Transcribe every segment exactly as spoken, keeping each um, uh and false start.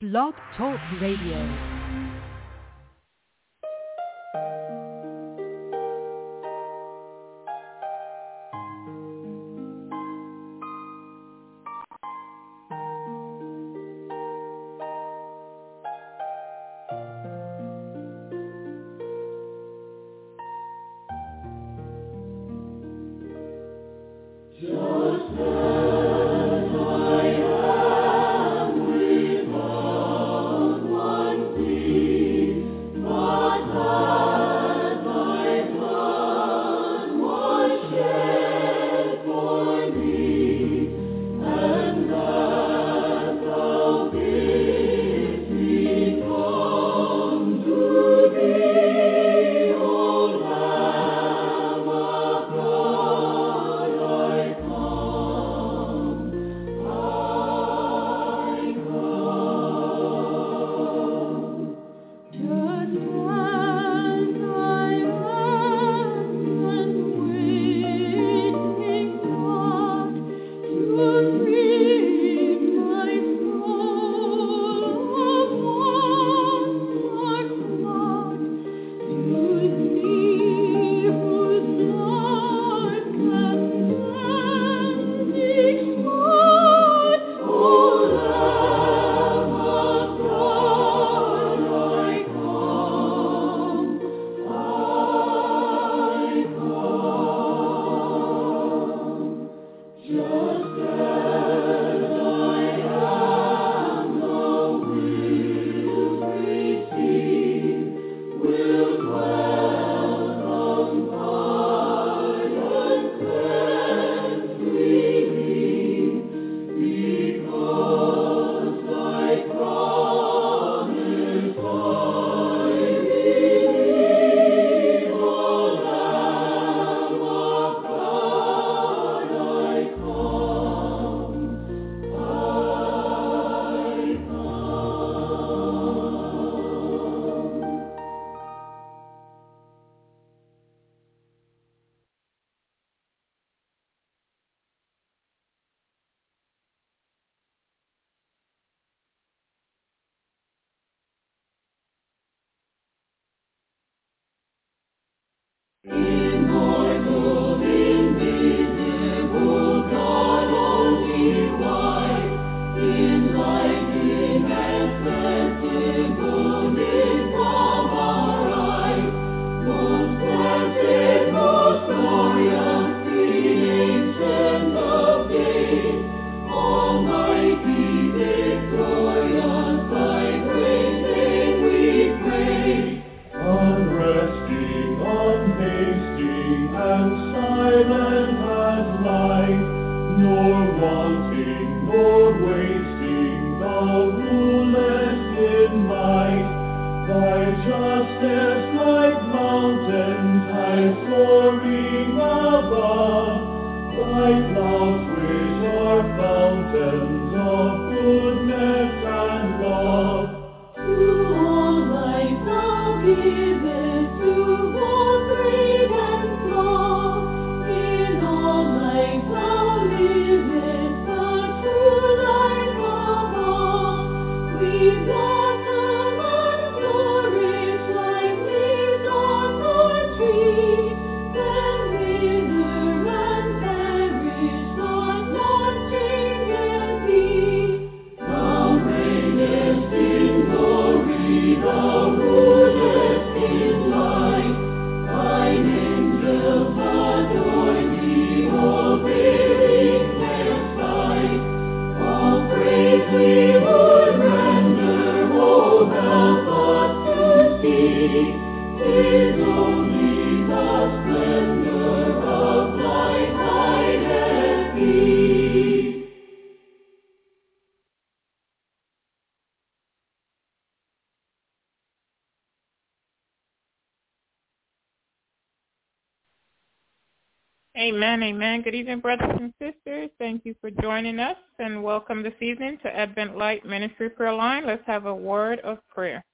Blog Talk Radio. Amen, amen. Good evening, brothers and sisters. Thank you for joining us, and welcome this evening to Advent Light Ministry Prayer Line. Let's have a word of prayer.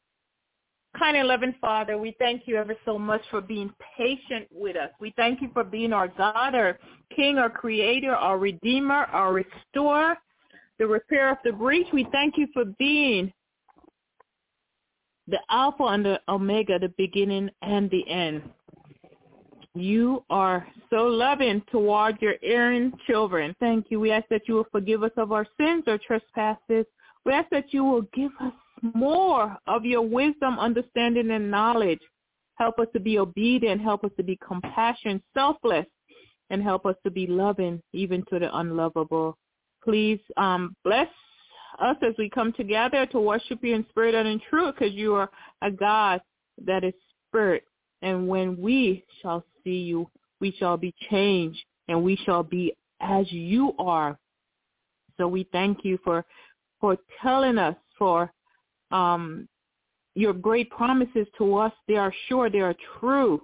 Kind and loving Father, we thank you ever so much for being patient with us. We thank you for being our God, our King, our Creator, our Redeemer, our Restorer. the repair of the breach. We thank you for being the Alpha and the Omega, the beginning and the end. You are so loving toward your erring children. Thank you. We ask that you will forgive us of our sins or trespasses. We ask that you will give us more of your wisdom, understanding, and knowledge. Help us to be obedient. Help us to be compassionate, selfless, and help us to be loving even to the unlovable. Please um, bless us as we come together to worship you in spirit and in truth, because you are a God that is spirit. And when we shall see you, we shall be changed, and we shall be as you are. So we thank you for for telling us, for um, your great promises to us. They are sure, they are true.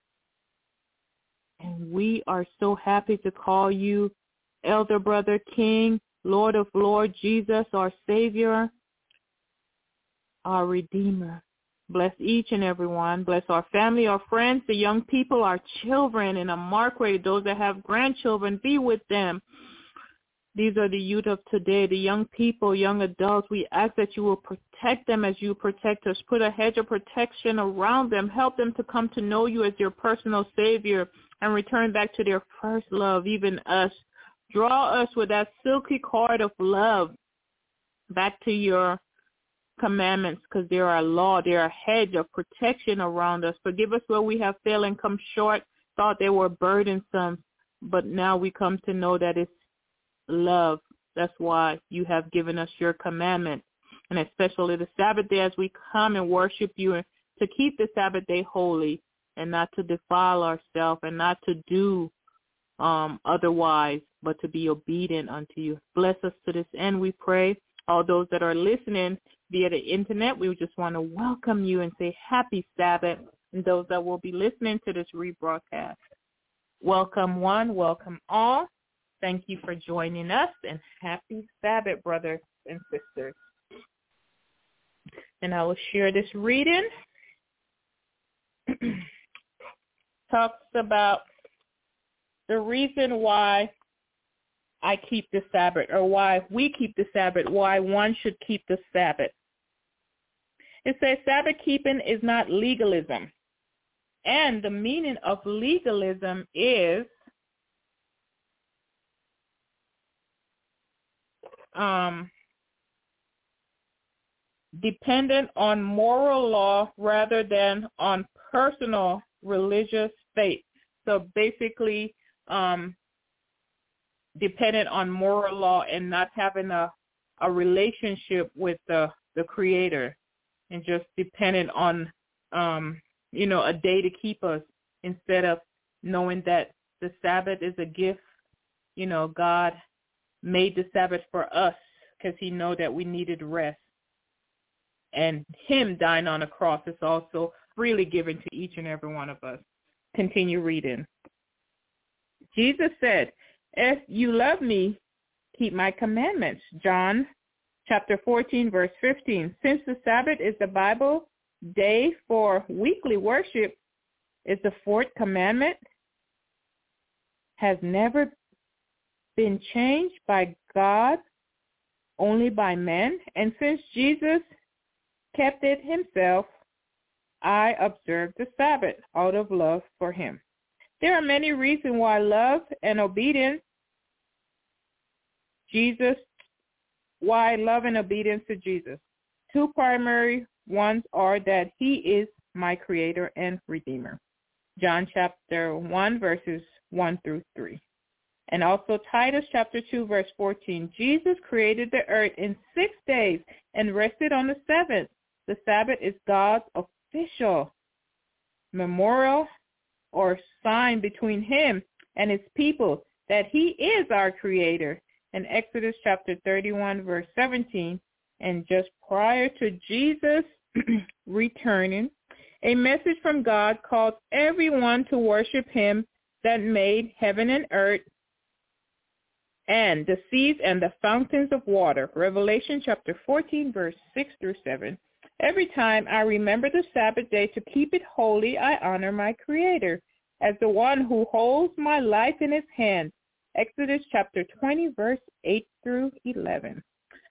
And we are so happy to call you Elder Brother King, Lord of Lords, Jesus, our Savior, our Redeemer. Bless each and every one. Bless our family, our friends, the young people, our children, and a mark rate, those that have grandchildren. Be with them. These are the youth of today, the young people, young adults. We ask that you will protect them as you protect us. Put a hedge of protection around them. Help them to come to know you as your personal Savior and return back to their first love, even us. Draw us with that silky cord of love back to your commandments, because they are a law. They are a hedge of protection around us. Forgive us where we have failed and come short, thought they were burdensome, but now we come to know that it's love. That's why you have given us your commandment, and especially the Sabbath day as we come and worship you, and to keep the Sabbath day holy and not to defile ourselves and not to do um, otherwise, but to be obedient unto you. Bless us to this end, we pray. All those that are listening via the internet, we just want to welcome you and say happy Sabbath. And those that will be listening to this rebroadcast, welcome one, welcome all. Thank you for joining us, and happy Sabbath, brothers and sisters. And I will share this reading. Talks about the reason why I keep the Sabbath, or why we keep the Sabbath, why one should keep the Sabbath. It says Sabbath keeping is not legalism. And the meaning of legalism is um, dependent on moral law rather than on personal religious faith. So basically, um, dependent on moral law and not having a, a relationship with the, the Creator, and just dependent on, um, you know, a day to keep us, instead of knowing that the Sabbath is a gift. You know, God made the Sabbath for us because he know that we needed rest. And him dying on the cross is also freely given to each and every one of us. Continue reading. Jesus said, if you love me, keep my commandments. John chapter fourteen, verse fifteen. Since the Sabbath is the Bible day for weekly worship, is the fourth commandment has never been changed by God, only by men. And since Jesus kept it himself, I observe the Sabbath out of love for him. There are many reasons why love and obedience, Jesus, why love and obedience to Jesus. Two primary ones are that he is my Creator and Redeemer. John chapter one, verses one through three. And also Titus chapter two, verse fourteen. Jesus created the earth in six days and rested on the seventh. The Sabbath is God's official memorial or sign between him and his people that he is our Creator. In Exodus chapter thirty-one, verse seventeen, and just prior to Jesus returning, a message from God calls everyone to worship him that made heaven and earth and the seas and the fountains of water. Revelation chapter fourteen, verse six through seven. Every time I remember the Sabbath day to keep it holy, I honor my Creator as the one who holds my life in his hand. Exodus chapter twenty, verse eight through eleven.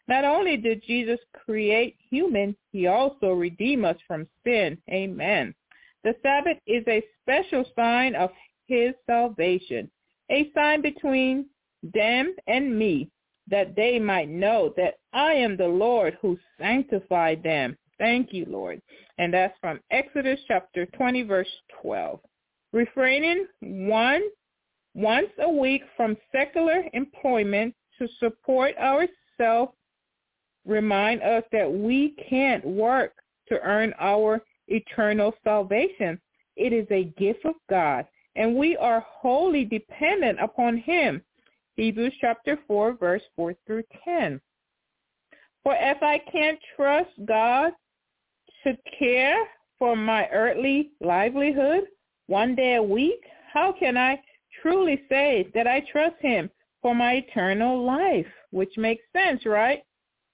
Not only did Jesus create humans, he also redeemed us from sin. Amen. The Sabbath is a special sign of his salvation, a sign between them and me, that they might know that I am the Lord who sanctified them. Thank you, Lord. And that's from Exodus chapter twenty, verse twelve. Refraining one once a week from secular employment to support ourselves remind us that we can't work to earn our eternal salvation. It is a gift of God, and we are wholly dependent upon him. Hebrews chapter four, verse four through ten. For if I can't trust God to care for my earthly livelihood one day a week, how can I truly say that I trust him for my eternal life? Which makes sense, right?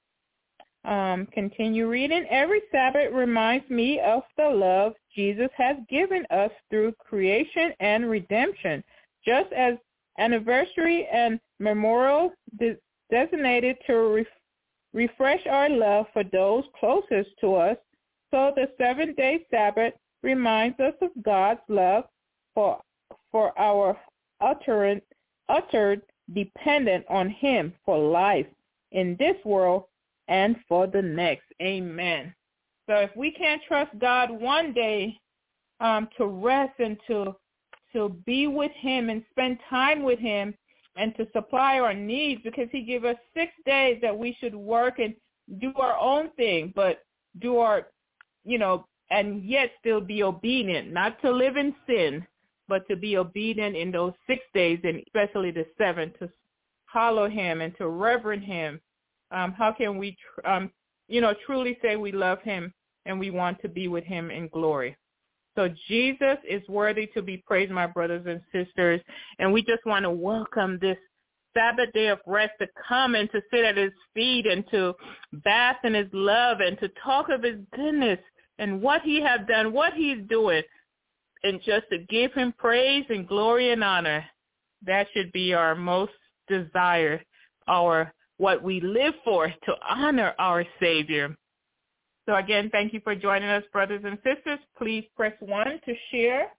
Um, continue reading. Every Sabbath reminds me of the love Jesus has given us through creation and redemption. Just as anniversary and memorial de- designated to re- refresh our love for those closest to us, so the seventh-day Sabbath reminds us of God's love for for our uttered, uttered dependent on him for life in this world and for the next. Amen. So if we can't trust God one day um, to rest and to to be with him and spend time with him and to supply our needs, because he gave us six days that we should work and do our own thing, but do our, you know, and yet still be obedient, not to live in sin, but to be obedient in those six days, and especially the seventh, to follow him and to reverend him. Um, how can we, tr- um, you know, truly say we love him and we want to be with him in glory? So Jesus is worthy to be praised, my brothers and sisters, and we just want to welcome this Sabbath day of rest to come and to sit at his feet and to bask in his love and to talk of his goodness and what he has done, what he's doing, and just to give him praise and glory and honor. That should be our most desire, our what we live for, to honor our Savior. So again, thank you for joining us, brothers and sisters. Please press one to share.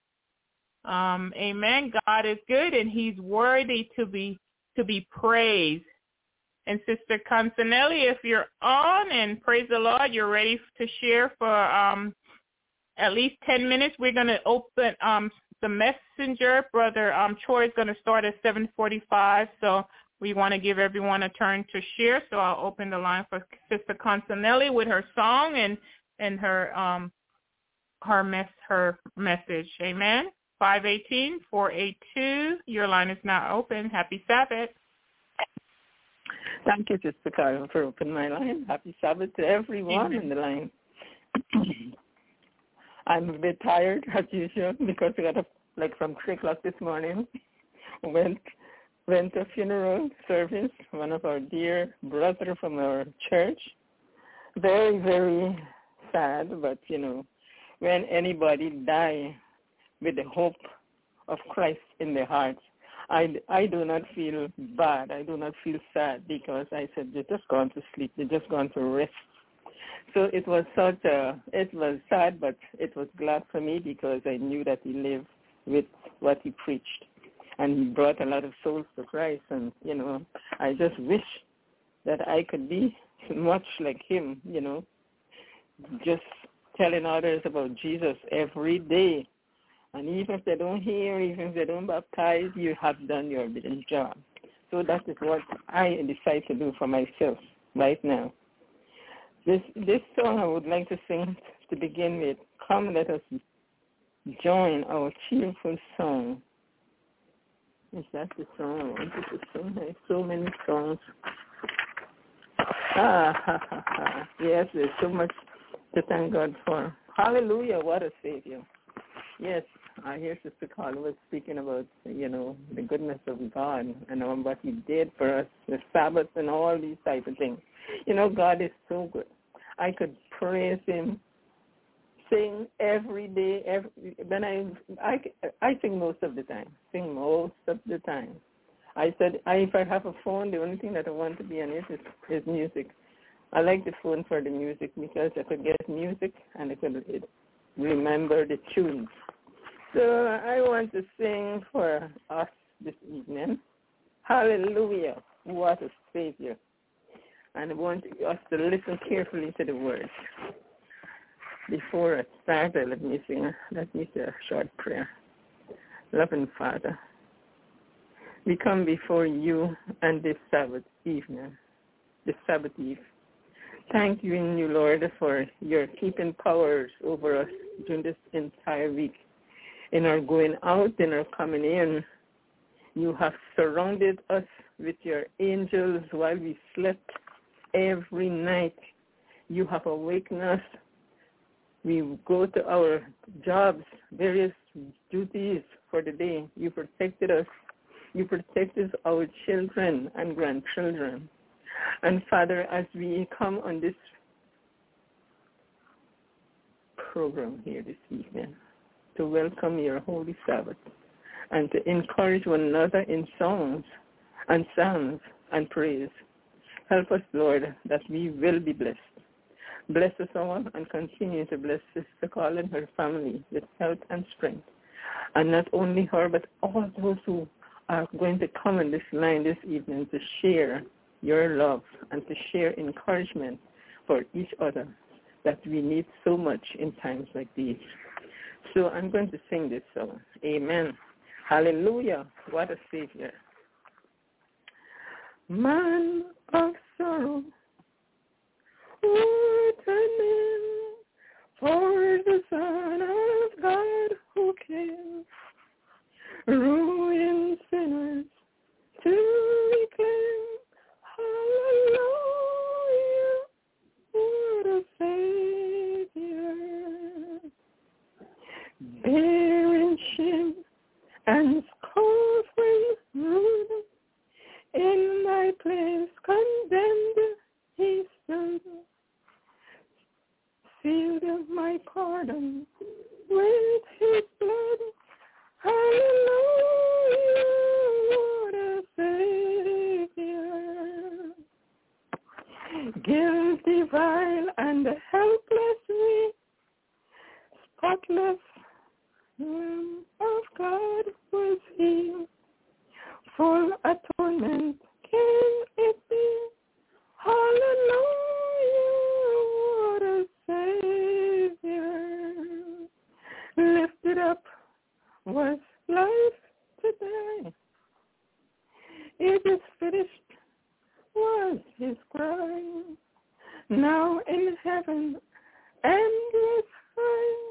Um, amen. God is good, and he's worthy to be to be praised. And Sister Consanelli, if you're on, and praise the Lord, you're ready to share for um, at least ten minutes. We're going to open um, the messenger. Brother um, Troy is going to start at seven forty-five, so we want to give everyone a turn to share. So I'll open the line for Sister Consanelli with her song and and her um her mess her message. Amen. five one eight, four eight two. Your line is now open. Happy Sabbath. Thank you, Sister Carol, for opening my line. Happy Sabbath to everyone in the line. I'm a bit tired, as usual, because I got up like from three o'clock this morning. Went went to a funeral service, one of our dear brother from our church. Very, very sad, but, you know, when anybody die with the hope of Christ in their hearts, I, I do not feel bad. I do not feel sad, because I said, they're just gone to sleep. They're just gone to rest. So it was such a, it was sad, but it was glad for me, because I knew that he lived with what he preached. And he brought a lot of souls to Christ. And, you know, I just wish that I could be much like him, you know, just telling others about Jesus every day. And even if they don't hear, even if they don't baptize, you have done your job. So that is what I decide to do for myself right now. This this song I would like to sing to begin with. Come, let us join our cheerful song. Is that the song I wanted to sing? There's so many songs. Ah, ha, ha, ha. Yes, there's so much to thank God for. Hallelujah, what a Savior. Yes, I hear Sister Carla was speaking about, you know, the goodness of God and um, what he did for us, the Sabbath and all these type of things. You know, God is so good. I could praise him, sing every day. Every, when I, I, I sing most of the time, sing most of the time. I said, I, if I have a phone, the only thing that I want to be on it is, is music. I like the phone for the music because I could get music and I could remember the tunes. So I want to sing for us this evening. Hallelujah, what a Savior. And I want us to listen carefully to the words. Before I start, let me sing, let me say a short prayer. Loving Father, we come before you on this Sabbath evening, this Sabbath Eve. Thank you, in you, Lord, for your keeping powers over us during this entire week. In our going out, in our coming in, you have surrounded us with your angels while we slept every night. You have awakened us. We go to our jobs, various duties for the day. You protected us. You protected our children and grandchildren. And Father, as we come on this program here this evening to welcome your holy Sabbath and to encourage one another in songs and psalms and praise, help us, Lord, that we will be blessed. Bless us all and continue to bless Sister Carla and her family with health and strength. And not only her, but all those who are going to come on this line this evening to share your love and to share encouragement for each other that we need so much in times like these. So I'm going to sing this song. Amen. Hallelujah. What a Savior. Man of sorrow, returning for the Son of God who came, ruin sinners to reclaim. Hallelujah, what a Savior, bearing shame and scoffing rude, in my place condemned he stood, sealed my pardon with his blood. Hallelujah, what a Savior. Guilty, vile, and helpless we, spotless Lamb of God was he. Full atonement can it be? Hallelujah, what a Savior. Lifted up was life today. It is finished was his cry. Now in heaven endless high.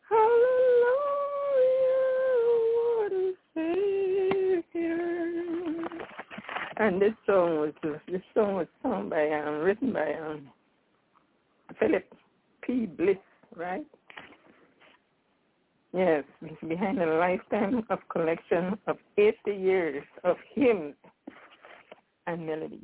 Hallelujah, what a Savior. And this song was this song was sung by um, written by um, Philip P. Bliss, right? Yes, behind a lifetime of collection of eighty years of hymns and melodies.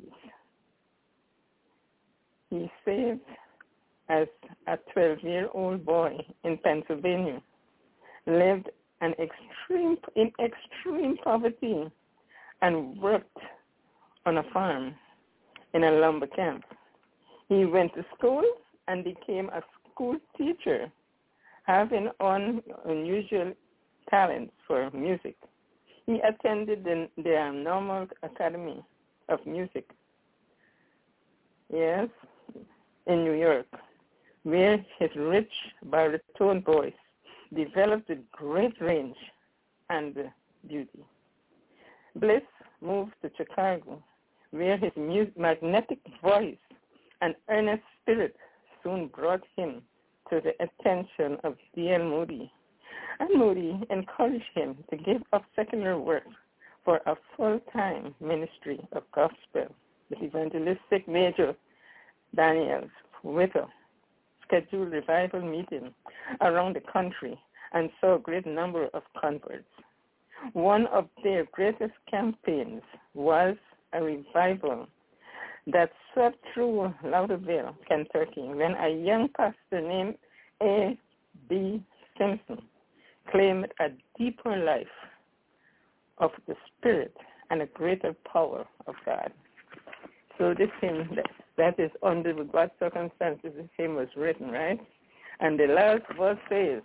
He saved as a twelve-year-old boy in Pennsylvania, lived an extreme in extreme poverty, and worked on a farm in a lumber camp. He went to school and became a school teacher, having un, unusual talents for music. He attended the, the Normal Academy of Music, yes, in New York, where his rich baritone voice developed a great range and beauty. Bliss moved to Chicago, where his mu- magnetic voice and earnest spirit soon brought him to the attention of D L Moody. And Moody encouraged him to give up secular work for a full-time ministry of gospel. The evangelistic Major Daniels Whittle scheduled revival meetings around the country and saw a great number of converts. One of their greatest campaigns was a revival that swept through Lauderdale, Kentucky, when a young pastor named A B Simpson claimed a deeper life of the Spirit and a greater power of God. So this hymn, That is under what circumstances the same was written, right? And the last verse says,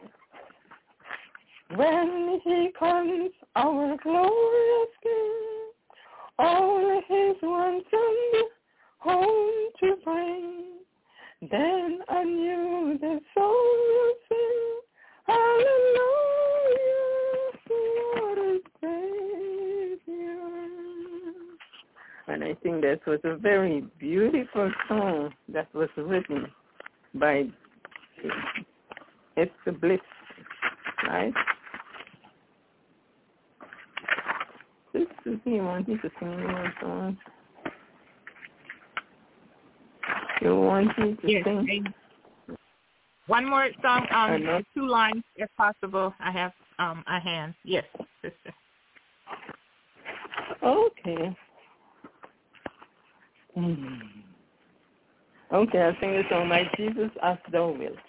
when he comes, our glorious King, all his ransomed home to bring, then anew the soul will sing, hallelujah, what a Savior. And I think that was a very beautiful song that was written by Esther Bliss, right? This is me wanting to sing more songs. You want me to yes, sing? One more song, um, two lines if possible. I have um, a hand. Yes, sister. Okay. Mm. Okay, I'll sing the song, My Jesus, as Thou Wilt.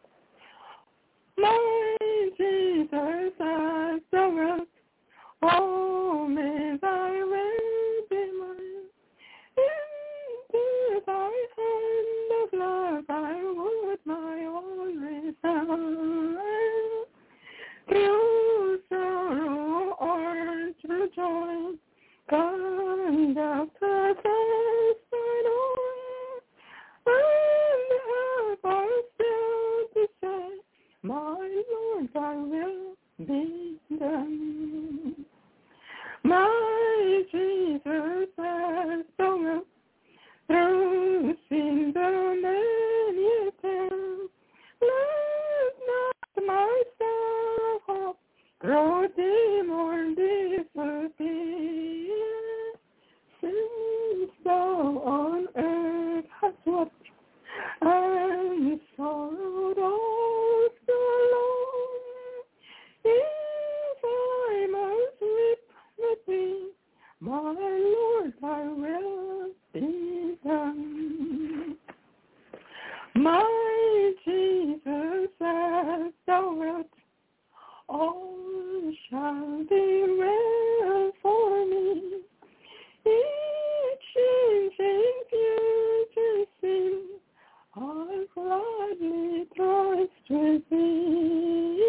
My Jesus, as Thou wilt, oh, may Thy will be mine. Into Thy hand of love I would my all resign. Through sorrow or through joy, conduct us as Thine own, and help us still to say, my Lord, Thy will be done. My Jesus, as Thou wilt, through sin the many attempts, let not my star of hope grow dim or disappear. Since Thou on earth hast wept and sorrowed all so long, if I must weep with Thee, my Lord, Thy will be done. My Jesus, as Thou wilt, all shall be well for me. Each changing future scene, I'll gladly trust with Thee.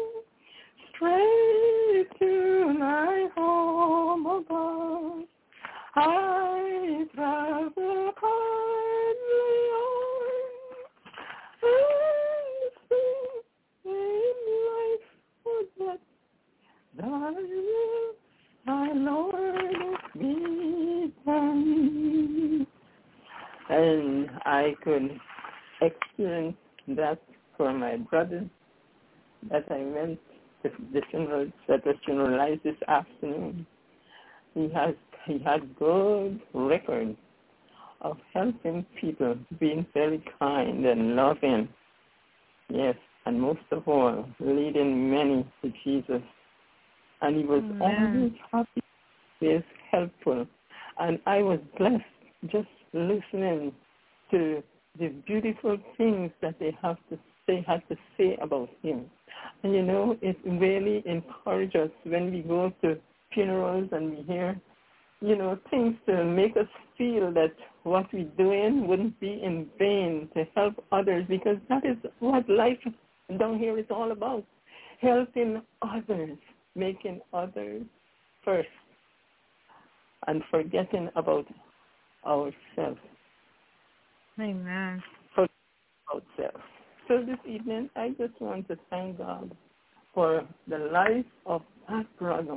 Straight to my home above, I travel kindly on, and see in life forget Thy will, Thy Lord, be done. And I could experience that for my brother that I went to the funeral, that was funeralized this afternoon. He has he had good record of helping people, being very kind and loving. Yes, and most of all, leading many to Jesus. And he was Amen. always happy, he was helpful. And I was blessed just listening to the beautiful things that they have to say, had to say about him. And you know, it really encourages us when we go to funerals and we hear, you know, things to make us feel that what we're doing wouldn't be in vain to help others, because that is what life down here is all about, helping others, making others first, and forgetting about ourselves. Amen. Forgetting about self. So this evening, I just want to thank God for the life of that brother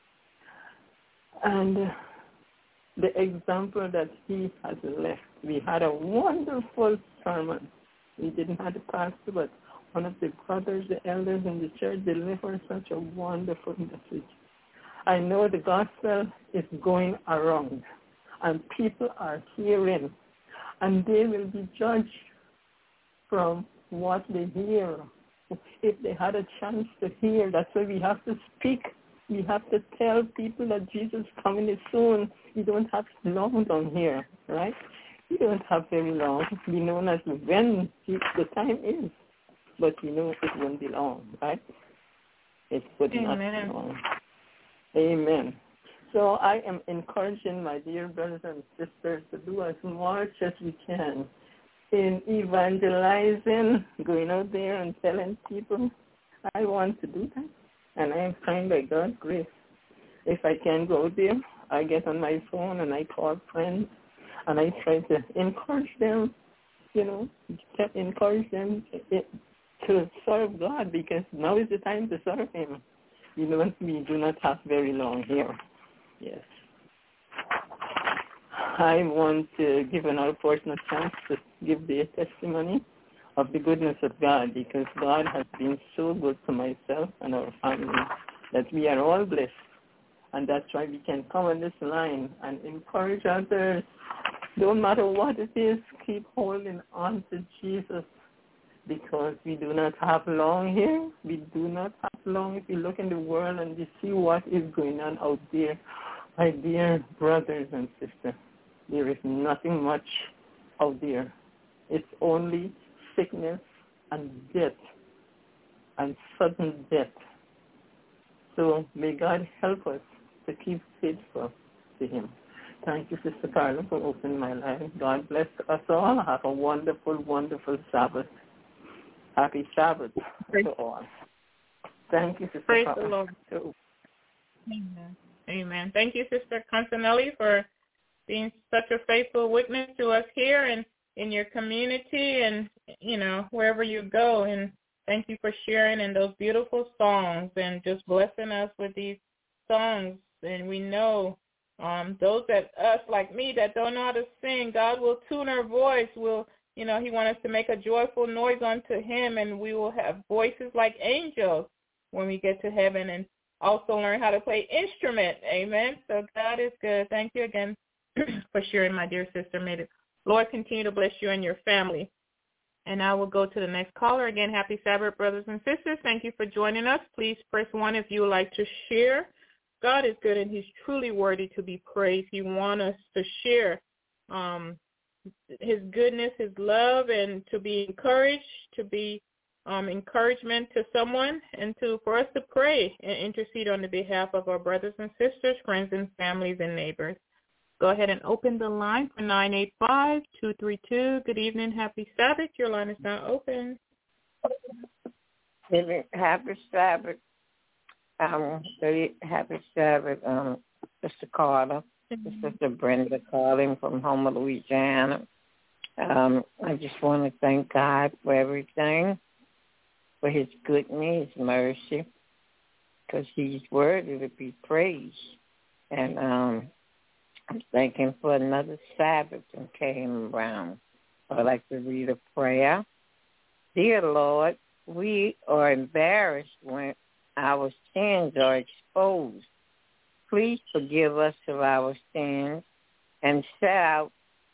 and the example that he has left. We had a wonderful sermon. We didn't have the pastor, but one of the brothers, the elders in the church, delivered such a wonderful message. I know the gospel is going around, and people are hearing, and they will be judged from what they hear. If they had a chance to hear, that's why we have to speak. We have to tell people that Jesus is coming soon. We don't have long down here, right? We don't have very long. We know not when the time is, but we know it won't be long, right? It would not be long. Amen. So I am encouraging my dear brothers and sisters to do as much as we can in evangelizing, going out there and telling people. I want to do that, and I am trying by God's grace. If I can go out there, I get on my phone and I call friends, and I try to encourage them, you know, to encourage them to serve God, because now is the time to serve Him. You know, we do not have very long here. Yes. I want to give another person a chance to give their testimony of the goodness of God, because God has been so good to myself and our family that we are all blessed. And that's why we can come on this line and encourage others. Don't matter what it is, keep holding on to Jesus, because we do not have long here. We do not have long. If you look in the world and you see what is going on out there, my dear brothers and sisters, there is nothing much out there. It's only sickness and death and sudden death. So may God help us to keep faithful to Him. Thank you, Sister Carla, for opening my line. God bless us all. Have a wonderful, wonderful Sabbath. Happy Sabbath to all. Thank you, Sister Praise Carla. the Lord. Amen. Amen. Thank you, Sister Constanelli, for being such a faithful witness to us here and in your community and, you know, wherever you go. And thank you for sharing in those beautiful songs and just blessing us with these songs. And we know um, those that us like me that don't know how to sing, God will tune our voice. Will you know, He wants us to make a joyful noise unto Him, and we will have voices like angels when we get to heaven, and also learn how to play instrument. Amen. So God is good. Thank you again for sharing, my dear sister. May the Lord continue to bless you and your family. And I will go to the next caller. Again, happy Sabbath, brothers and sisters. Thank you for joining us. Please press one if you would like to share. God is good, and He's truly worthy to be praised. He wants us to share um, His goodness, His love, and to be encouraged, to be um, encouragement to someone, and to for us to pray and intercede on the behalf of our brothers and sisters, friends and families and neighbors. Go ahead and open the line for nine eight five, two three two. Good evening. Happy Sabbath. Your line is now open. Happy Sabbath. Um, happy Sabbath, um, Sister Carter. Mm-hmm. Sister Brenda calling from Houma, Louisiana. Um, I just want to thank God for everything, for His goodness, His mercy, because He's worthy to be praised. And um, I'm thanking for another Sabbath that came around. I'd like to read a prayer. Dear Lord, we are embarrassed when our sins are exposed. Please forgive us of our sins and set out,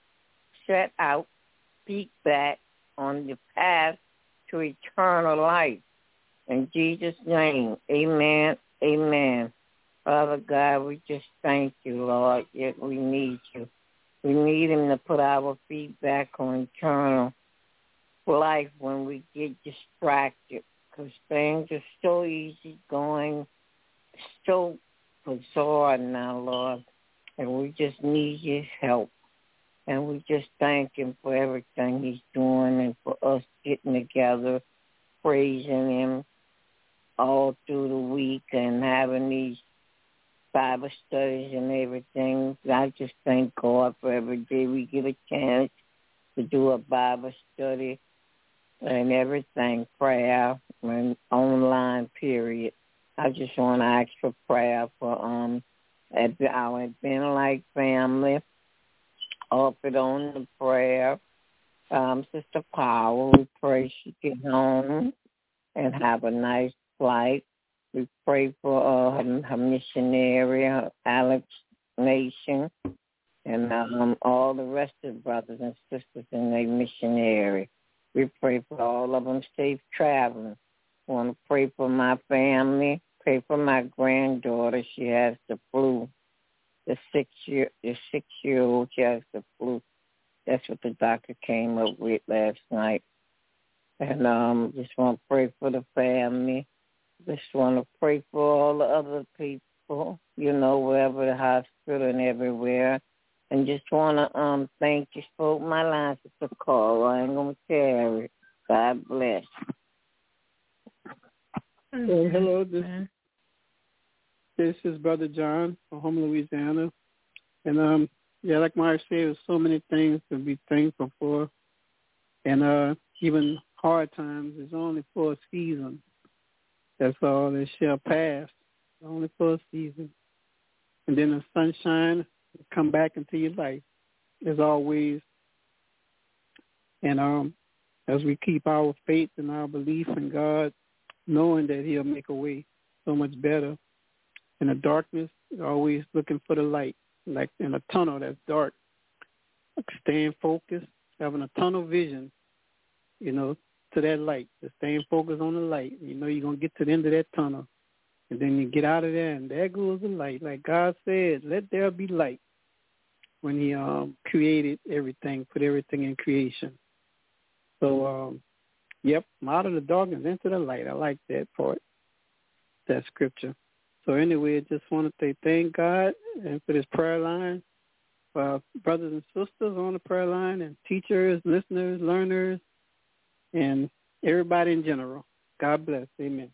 set out, speak back on the path to eternal life. In Jesus' name, amen, amen. Father God, we just thank you, Lord. Yet we need you. We need Him to put our feet back on eternal life when we get distracted, because things are so easy going, so bizarre now, Lord, and we just need His help. And we just thank Him for everything He's doing and for us getting together, praising Him all through the week and having these Bible studies and everything. I just thank God for every day we get a chance to do a Bible study and everything, prayer and online period. I just want to ask for prayer for um our Benelite family. Up it on the prayer. Um, Sister Powell, we pray she get home and have a nice flight. We pray for uh, her, her missionary, Alex Nation, and um, all the rest of the brothers and sisters in their missionary. We pray for all of them safe traveling. I want to pray for my family, pray for my granddaughter. She has the flu. The six year, the six year old, she has the flu. That's what the doctor came up with last night. And um, just want to pray for the family. Just want to pray for all the other people, people, you know, wherever the hospital and everywhere. And just want to um thank you. Spoke my line, Sister Call. I ain't going to carry. God bless. Well, hello, this, this is Brother John from Houma, Louisiana. And, um, yeah, like Mara said, there's so many things to be thankful for. And uh, even hard times is only for a season. That's all that shall pass, only for a season. And then the sunshine will come back into your life, as always. And um, as we keep our faith and our belief in God, knowing that he'll make a way so much better. In the darkness, always looking for the light, like in a tunnel that's dark. Like staying focused, having a tunnel vision, you know, to that light, just staying focused on the light. You know you're going to get to the end of that tunnel, and then you get out of there, and there goes the light. Like God said, let there be light when he um, created everything, put everything in creation. So, um, yep, out of the darkness into the light. I like that part, that scripture. So anyway, I just want to say thank God and for this prayer line, for our brothers and sisters on the prayer line, and teachers, listeners, learners, and everybody in general. God bless. Amen.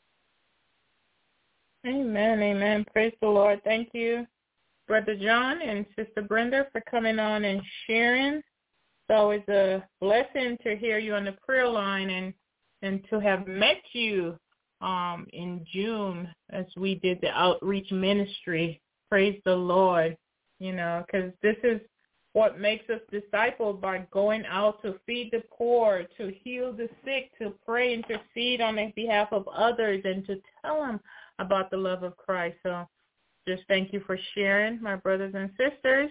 Amen, amen. Praise the Lord. Thank you, Brother John and Sister Brenda, for coming on and sharing. It's always a blessing to hear you on the prayer line and, and to have met you um, in June as we did the outreach ministry. Praise the Lord, you know, because this is what makes us disciples, by going out to feed the poor, to heal the sick, to pray, intercede on the behalf of others, and to tell them about the love of Christ. So just thank you for sharing, my brothers and sisters.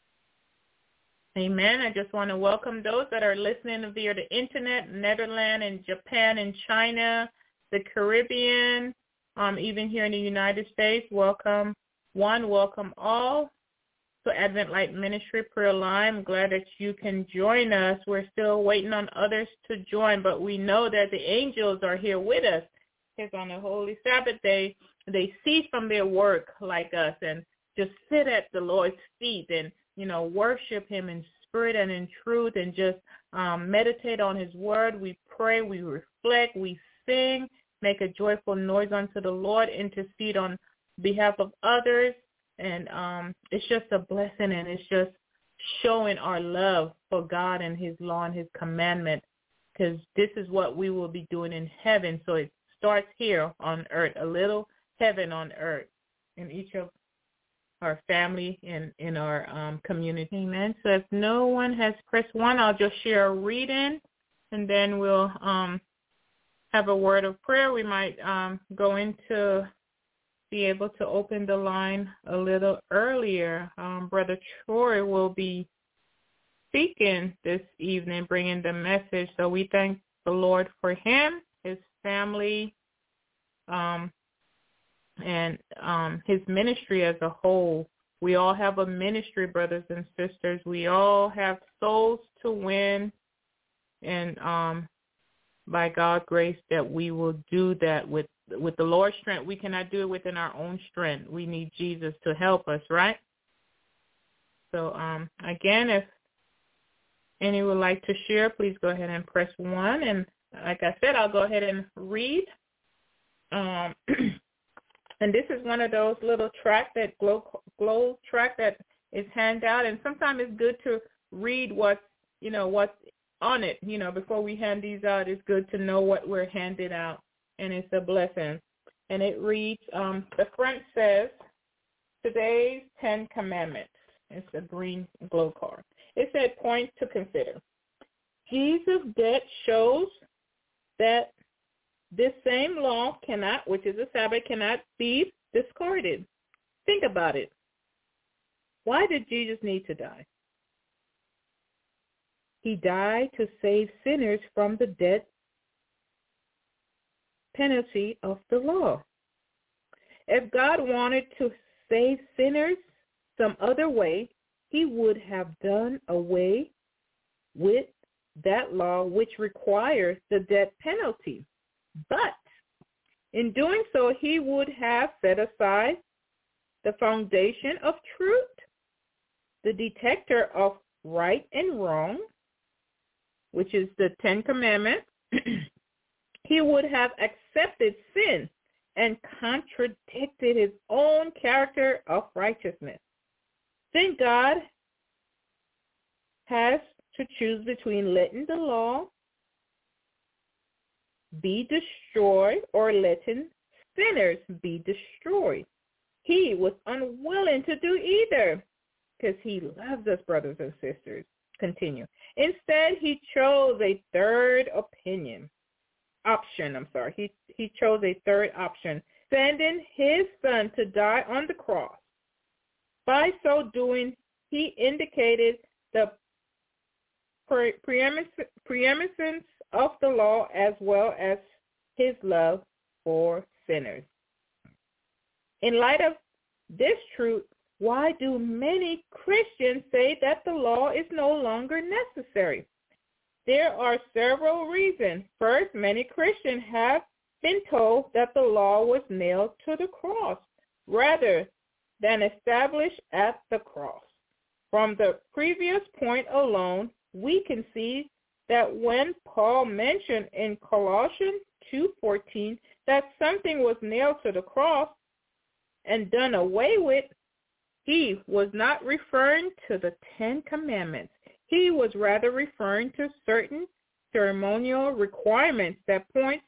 Amen. I just want to welcome those that are listening via the internet, Netherlands and Japan and China, the Caribbean, um, even here in the United States. Welcome one, welcome all to Advent Light Ministry Prayer Line. I'm glad that you can join us. We're still waiting on others to join, but we know that the angels are here with us. Because on the Holy Sabbath day, they cease from their work like us and just sit at the Lord's feet and, you know, worship him in spirit and in truth, and just um, meditate on his word. We pray, we reflect, we sing, make a joyful noise unto the Lord, intercede on behalf of others. And um, it's just a blessing, and it's just showing our love for God and his law and his commandment, because this is what we will be doing in heaven. So it starts here on earth, a little heaven on earth in each of our family and in our um, community. Amen. So if no one has pressed one, I'll just share a reading, and then we'll um, have a word of prayer. We might um, go into be able to open the line a little earlier. Um, Brother Troy will be speaking this evening, bringing the message. So we thank the Lord for him, his family, um, and um, his ministry as a whole. We all have a ministry, brothers and sisters. We all have souls to win, and um, by God's grace that we will do that with with the Lord's strength. We cannot do it within our own strength. We need Jesus to help us, right? So, um, again, if any would like to share, please go ahead and press one. And like I said, I'll go ahead and read. Um, and this is one of those little tracts, that glow, glow tract that is handed out. And sometimes it's good to read what's, you know, what's on it. You know, before we hand these out, it's good to know what we're handing out. And it's a blessing. And it reads, um, the front says, today's Ten Commandments. It's a green glow card. It said, points to consider. Jesus' death shows that this same law cannot, which is a Sabbath, cannot be discarded. Think about it. Why did Jesus need to die? He died to save sinners from the death penalty of the law. If God wanted to save sinners some other way, he would have done away with that law which requires the death penalty. But in doing so, he would have set aside the foundation of truth, the detector of right and wrong, which is the Ten Commandments, he would have accepted sin and contradicted his own character of righteousness. Then God has to choose between letting the law be destroyed or letting sinners be destroyed. He was unwilling to do either because he loves us, brothers and sisters. Continue. Instead, he chose a third opinion. Option, I'm sorry. He, he chose a third option, sending his son to die on the cross. By so doing, he indicated the pre- preeminence, preeminence of the law as well as his love for sinners. In light of this truth, why do many Christians say that the law is no longer necessary? There are several reasons. First, many Christians have been told that the law was nailed to the cross rather than established at the cross. From the previous point alone, we can see that when Paul mentioned in Colossians two fourteen that something was nailed to the cross and done away with, he was not referring to the Ten Commandments. He was rather referring to certain ceremonial requirements that point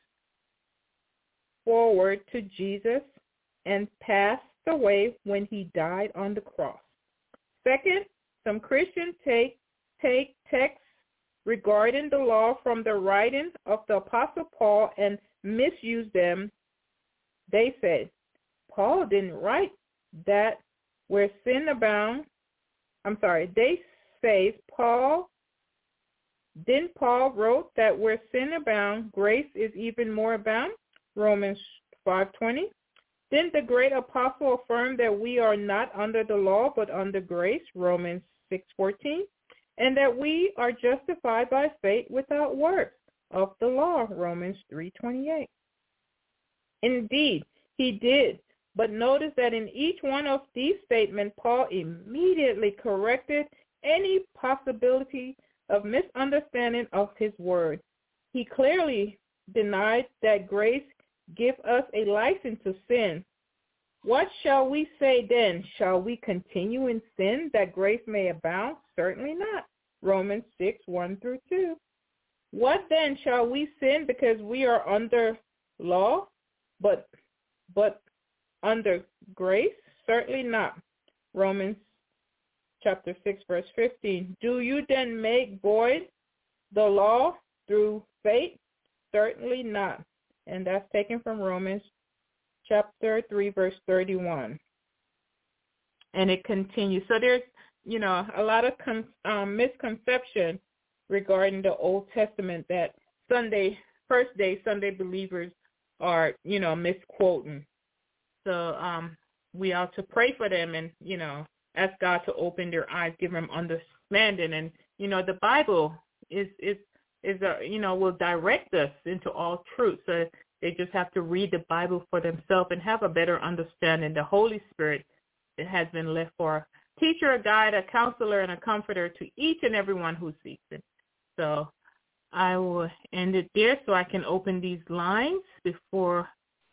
forward to Jesus and passed away when he died on the cross. Second, some Christians take, take texts regarding the law from the writings of the Apostle Paul and misuse them. They said, Paul didn't write that where sin abound. I'm sorry, they say Paul, didn't Paul wrote that where sin abound, grace is even more abound? Romans five twenty. Didn't the great apostle affirm that we are not under the law but under grace? Romans six fourteen. And that we are justified by faith without works of the law? Romans three twenty-eight. Indeed, he did. But notice that in each one of these statements, Paul immediately corrected any possibility of misunderstanding of his word. He clearly denied that grace gives us a license to sin. What shall we say then? Shall we continue in sin that grace may abound? Certainly not. Romans six, one through two. What then? Shall we sin because we are under law, but but under grace? Certainly not. Romans chapter six, verse fifteen. Do you then make void the law through faith? Certainly not. And that's taken from Romans chapter three, verse thirty-one. And it continues. So there's, you know, a lot of con- um, misconception regarding the Old Testament that Sunday, first day Sunday believers are, you know, misquoting. So um, we ought to pray for them and, you know, ask God to open their eyes, give them understanding. And, you know, the Bible is, is, is a, you know, will direct us into all truth. So they just have to read the Bible for themselves and have a better understanding. The Holy Spirit, it has been left for a teacher, a guide, a counselor, and a comforter to each and every one who seeks it. So I will end it there so I can open these lines before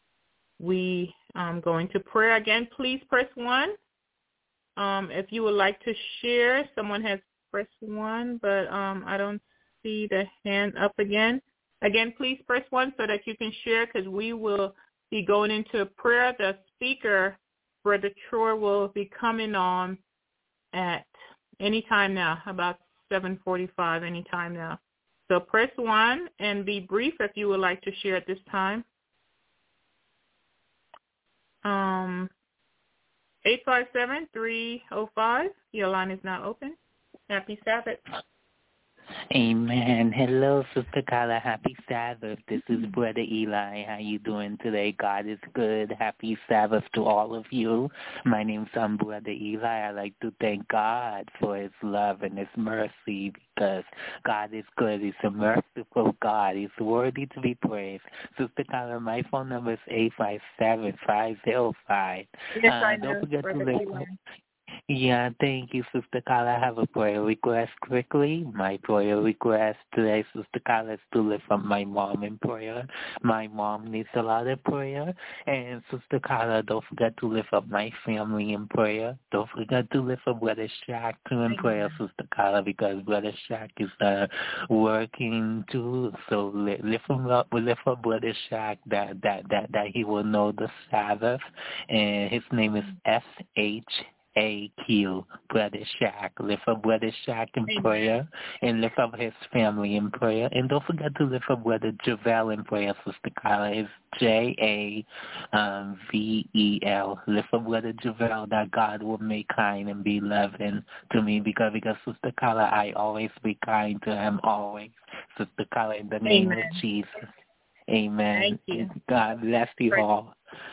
we um, go into prayer. Again, please press one. Um, if you would like to share, someone has pressed one, but um, I don't see the hand up again. Again, please press one so that you can share because we will be going into prayer. The speaker, Brother Troy, will be coming on at any time now, about seven forty-five, any time now. So press one and be brief if you would like to share at this time. Um, eight five seven, three oh five, your line is now open. Happy Sabbath. Amen. Hello, Sister Carla. Happy Sabbath. This is Brother Eli. How you doing today? God is good. Happy Sabbath to all of you. My name's um, Brother Eli. I like to thank God for his love and his mercy because God is good. He's a merciful God. He's worthy to be praised. Sister Carla, my phone number is eight five seven, five zero five. Yes, uh, I know, don't forget Brother to Eli. listen. Yeah, thank you, Sister Carla. I have a prayer request quickly. My prayer request today, Sister Carla, is to lift up my mom in prayer. My mom needs a lot of prayer. And Sister Carla, don't forget to lift up my family in prayer. Don't forget to lift up Brother Shaq too in prayer, Sister Carla, because Brother Shaq is uh, working too. So lift him up, lift up Brother Shaq that, that, that, that he will know the Sabbath. And his name is S H A Q, Brother Shaq. Lift up Brother Shaq in Amen. Prayer, and lift up his family in prayer. And don't forget to lift up Brother Javel in prayer, Sister Carla. It's J A V E L. Lift up Brother Javel that God will make kind and be loving to me because, because Sister Carla, I always be kind to him, always. Sister Carla, in the name Amen. Of Jesus. Amen. Thank you. God bless you Praise all.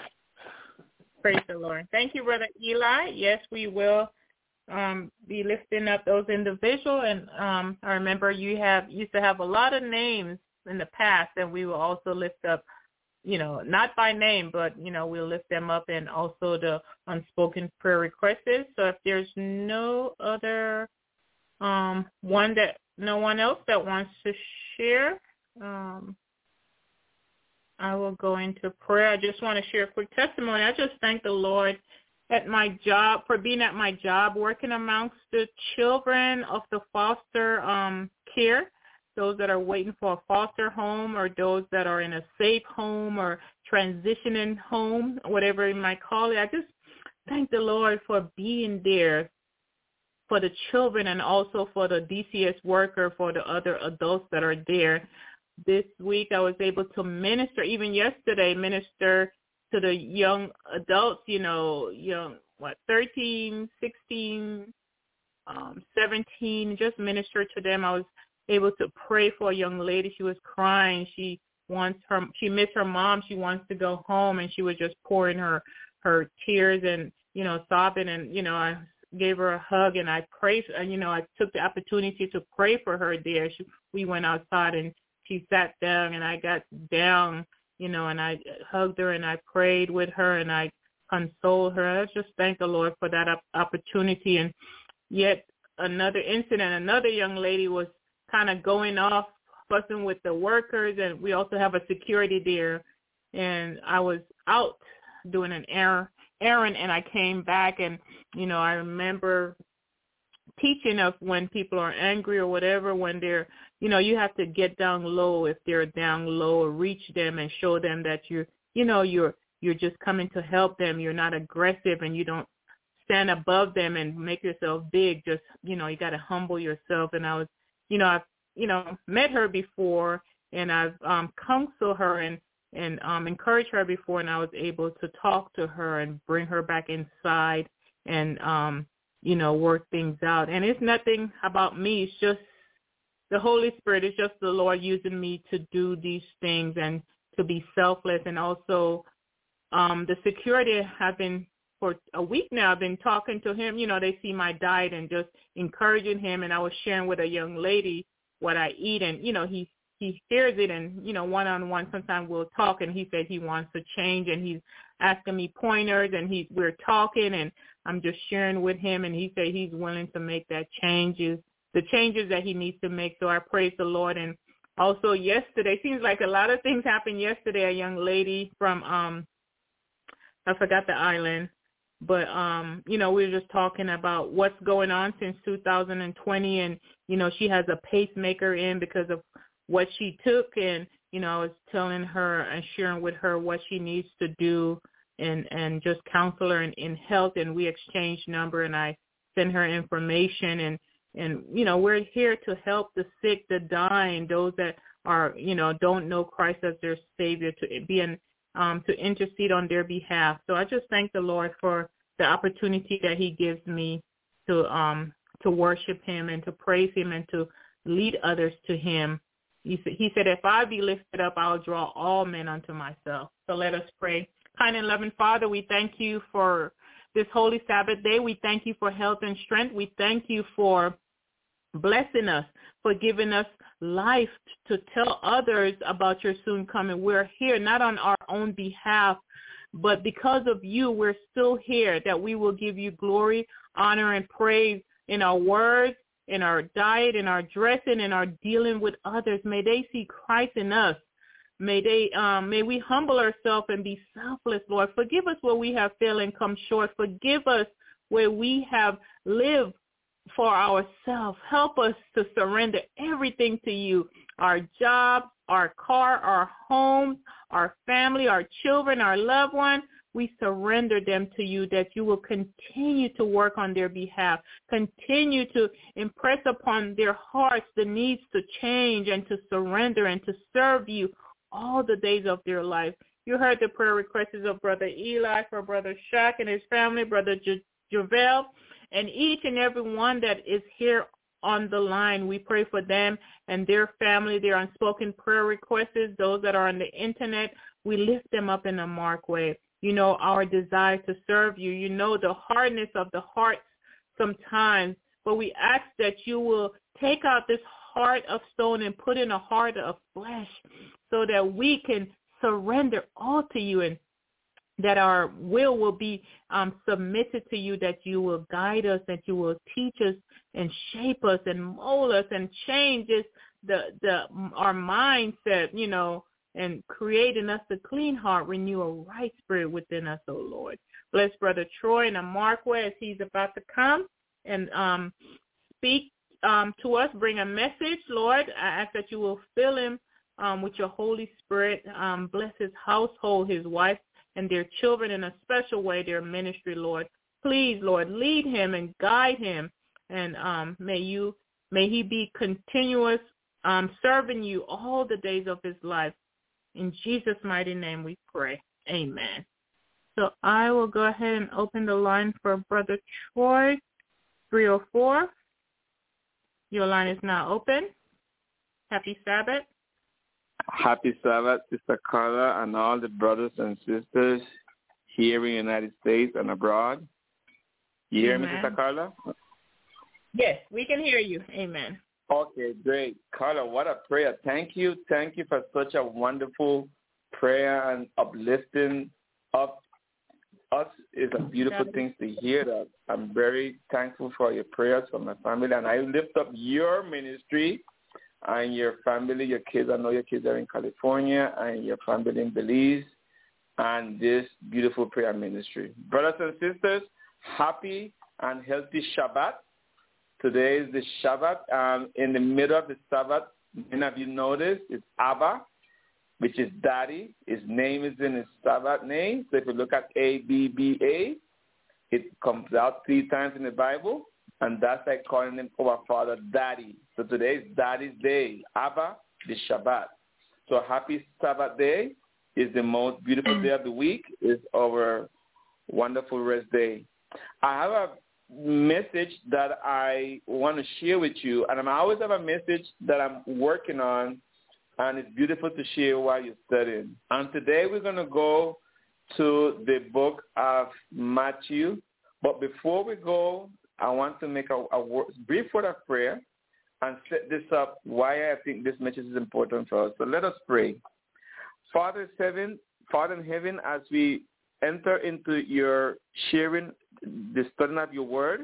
Praise the Lord. Thank you, Brother Eli. Yes, we will um, be lifting up those individuals. And um, I remember you have used to have a lot of names in the past, and we will also lift up, you know, not by name, but, you know, we'll lift them up and also the unspoken prayer requests. So if there's no other um, one that, no one else that wants to share, um, I will go into prayer. I just want to share a quick testimony. I just thank the Lord at my job, for being at my job, working amongst the children of the foster um, care, those that are waiting for a foster home or those that are in a safe home or transitioning home, whatever you might call it. I just thank the Lord for being there for the children and also for the D C S worker, for the other adults that are there. This week I was able to minister, even yesterday, minister to the young adults, you know, young, what, thirteen, sixteen, um, seventeen, just minister to them. I was able to pray for a young lady. She was crying. She wants her, she missed her mom. She wants to go home, and she was just pouring her, her tears and, you know, sobbing. And, you know, I gave her a hug and I prayed, and, you know, I took the opportunity to pray for her there. She, we went outside and she sat down and I got down, you know, and I hugged her and I prayed with her and I consoled her. I just thank the Lord for that opportunity. And yet another incident, another young lady was kind of going off, fussing with the workers, and we also have a security there. And I was out doing an errand, errand and I came back and, you know, I remember teaching of when people are angry or whatever, when they're, you know, you have to get down low if they're down low, or reach them and show them that you're, you know, you're you're just coming to help them. You're not aggressive and you don't stand above them and make yourself big. Just, you know, you got to humble yourself. And I was, you know, I've, you know, met her before and I've um, counseled her and, and um, encouraged her before, and I was able to talk to her and bring her back inside and, um, you know, work things out. And it's nothing about me. It's just the Holy Spirit. It's just the Lord using me to do these things and to be selfless. And also um, the security have been, for a week now, I've been talking to him. You know, they see my diet and just encouraging him. And I was sharing with a young lady what I eat. And, you know, he he hears it, and, you know, one-on-one sometimes we'll talk, and he said he wants to change, and he's asking me pointers, and he we're talking, and I'm just sharing with him, and he said he's willing to make that changes, the changes that he needs to make. So I praise the Lord. And also yesterday, seems like a lot of things happened yesterday. A young lady from, um, I forgot the island, but, um, you know, we were just talking about what's going on since two thousand twenty, and, you know, she has a pacemaker in because of what she took, and, you know, I was telling her and sharing with her what she needs to do, and, and just counsel her in, in health, and we exchanged number, and I sent her information, and, and, you know, we're here to help the sick, the dying, those that are, you know, don't know Christ as their Savior, to be an, um, to intercede on their behalf. So I just thank the Lord for the opportunity that he gives me to, um, to worship him and to praise him and to lead others to him. He said, he said, if I be lifted up, I'll draw all men unto myself. So let us pray. Kind and loving Father, we thank you for this holy Sabbath day. We thank you for health and strength. We thank you for blessing us, for giving us life to tell others about your soon coming. We're here not on our own behalf, but because of you, we're still here, that we will give you glory, honor, and praise in our words, in our diet, in our dressing, in our dealing with others. May they see Christ in us. May they, um, may we humble ourselves and be selfless, Lord. Forgive us where we have failed and come short. Forgive us where we have lived for ourselves. Help us to surrender everything to you, our job, our car, our home, our family, our children, our loved ones. We surrender them to you, that you will continue to work on their behalf, continue to impress upon their hearts the needs to change and to surrender and to serve you all the days of their life. You heard the prayer requests of Brother Eli, for Brother Shaq and his family, Brother J- Javel, and each and every one that is here on the line. We pray for them and their family, their unspoken prayer requests, those that are on the internet. We lift them up in a marked way. You know our desire to serve you. You know the hardness of the heart sometimes, but we ask that you will take out this heart of stone and put in a heart of flesh, so that we can surrender all to you, and that our will will be um, submitted to you, that you will guide us, that you will teach us and shape us and mold us and change us, the, the, our mindset, you know, and create in us a clean heart, renew a right spirit within us, O Lord. Bless Brother Troy in a marked way as he's about to come and um, speak um, to us, bring a message, Lord. I ask that you will fill him um, with your Holy Spirit. Um, bless his household, his wife, and their children in a special way, their ministry, Lord. Please, Lord, lead him and guide him, and um, may you, may he be continuous um, serving you all the days of his life. In Jesus' mighty name we pray. Amen. So I will go ahead and open the line for Brother Troy, three oh four. Your line is now open. Happy Sabbath. Happy Sabbath, Sister Carla, and all the brothers and sisters here in the United States and abroad. You hear Amen. me, Sister Carla? Yes, we can hear you. Amen. Okay, great. Carla, what a prayer. Thank you. Thank you for such a wonderful prayer and uplifting of us. Is a beautiful thing to hear that. I'm very thankful for your prayers for my family, and I lift up your ministry and your family, your kids. I know your kids are in California, and your family in Belize, and this beautiful prayer ministry. Brothers and sisters, happy and healthy Shabbat. Today is the Shabbat. Um, in the middle of the Sabbath, many of you noticed, it's Abba, which is Daddy. His name is in his Sabbath name. So if you look at A B B A, it comes out three times in the Bible, and that's like calling him our Father Daddy. So today is Daddy's Day, Abba, the Shabbat. So happy Sabbath day. Is the most beautiful day of the week. Is our wonderful rest day. I have a message that I want to share with you, and I always have a message that I'm working on, and it's beautiful to share while you're studying. And today we're going to go to the book of Matthew. But before we go, I want to make a, a brief word of prayer and set this up why I think this message is important for us. So let us pray. Father, seven, Father in heaven, as we enter into your sharing, the studying of your word,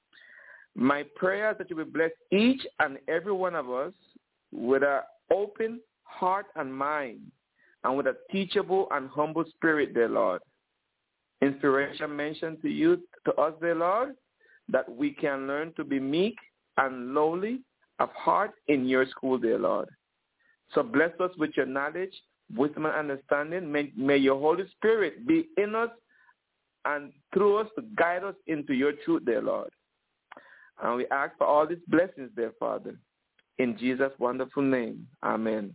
my prayer is that you will bless each and every one of us with an open heart and mind, and with a teachable and humble spirit, dear Lord. Inspiration mentioned to you, to us, dear Lord, that we can learn to be meek and lowly of heart in your school, dear Lord. So bless us with your knowledge, wisdom, and understanding. May, may your Holy Spirit be in us and through us to guide us into your truth, dear Lord. And we ask for all these blessings, dear Father, in Jesus' wonderful name. Amen.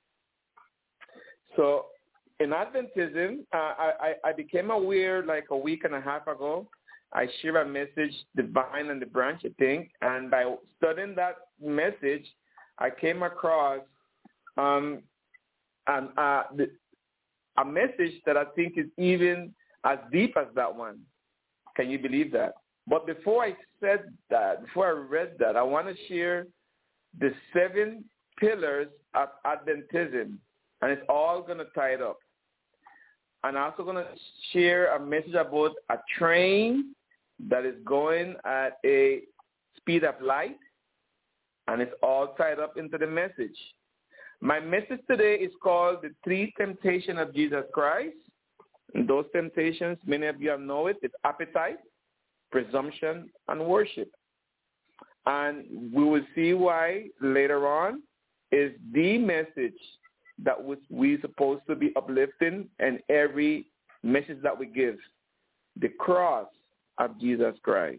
So in Adventism, uh, I, I became aware like a week and a half ago. I share a message, the vine and the branch, I think, and by studying that message, I came across um, an, uh, the, a message that I think is even as deep as that one. Can you believe that? But before I said that, before I read that, I want to share the seven pillars of Adventism, and it's all going to tie it up. And I'm also going to share a message about a train that is going at a speed of light, and it's all tied up into the message. My message today is called The Three Temptations of Jesus Christ. And those temptations, many of you know it, it's appetite, presumption, and worship. And we will see why later on is the message that we're supposed to be uplifting in every message that we give, the cross of Jesus Christ.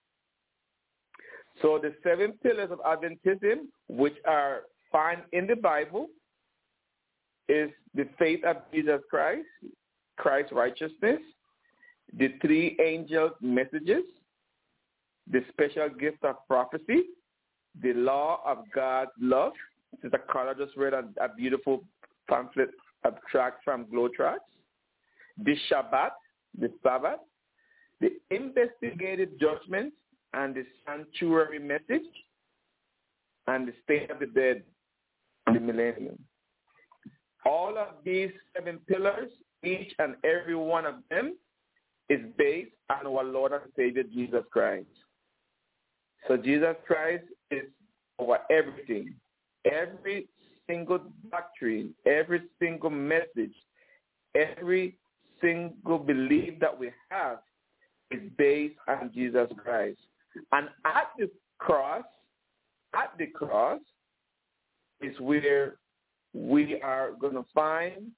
So the seven pillars of Adventism, which are found in the Bible, is the faith of Jesus Christ, Christ's righteousness, the three angel messages, the special gift of prophecy, the law of God's love. Sister Carla just read a, a beautiful pamphlet abstract from Glotrax. The Shabbat, the Sabbath, the investigative judgment, and the sanctuary message, and the state of the dead, the millennium. All of these seven pillars, each and every one of them, is based on our Lord and Savior Jesus Christ. So Jesus Christ is over everything. Every single doctrine, every single message, every single belief that we have is based on Jesus Christ. And at the cross, at the cross is where we are going to find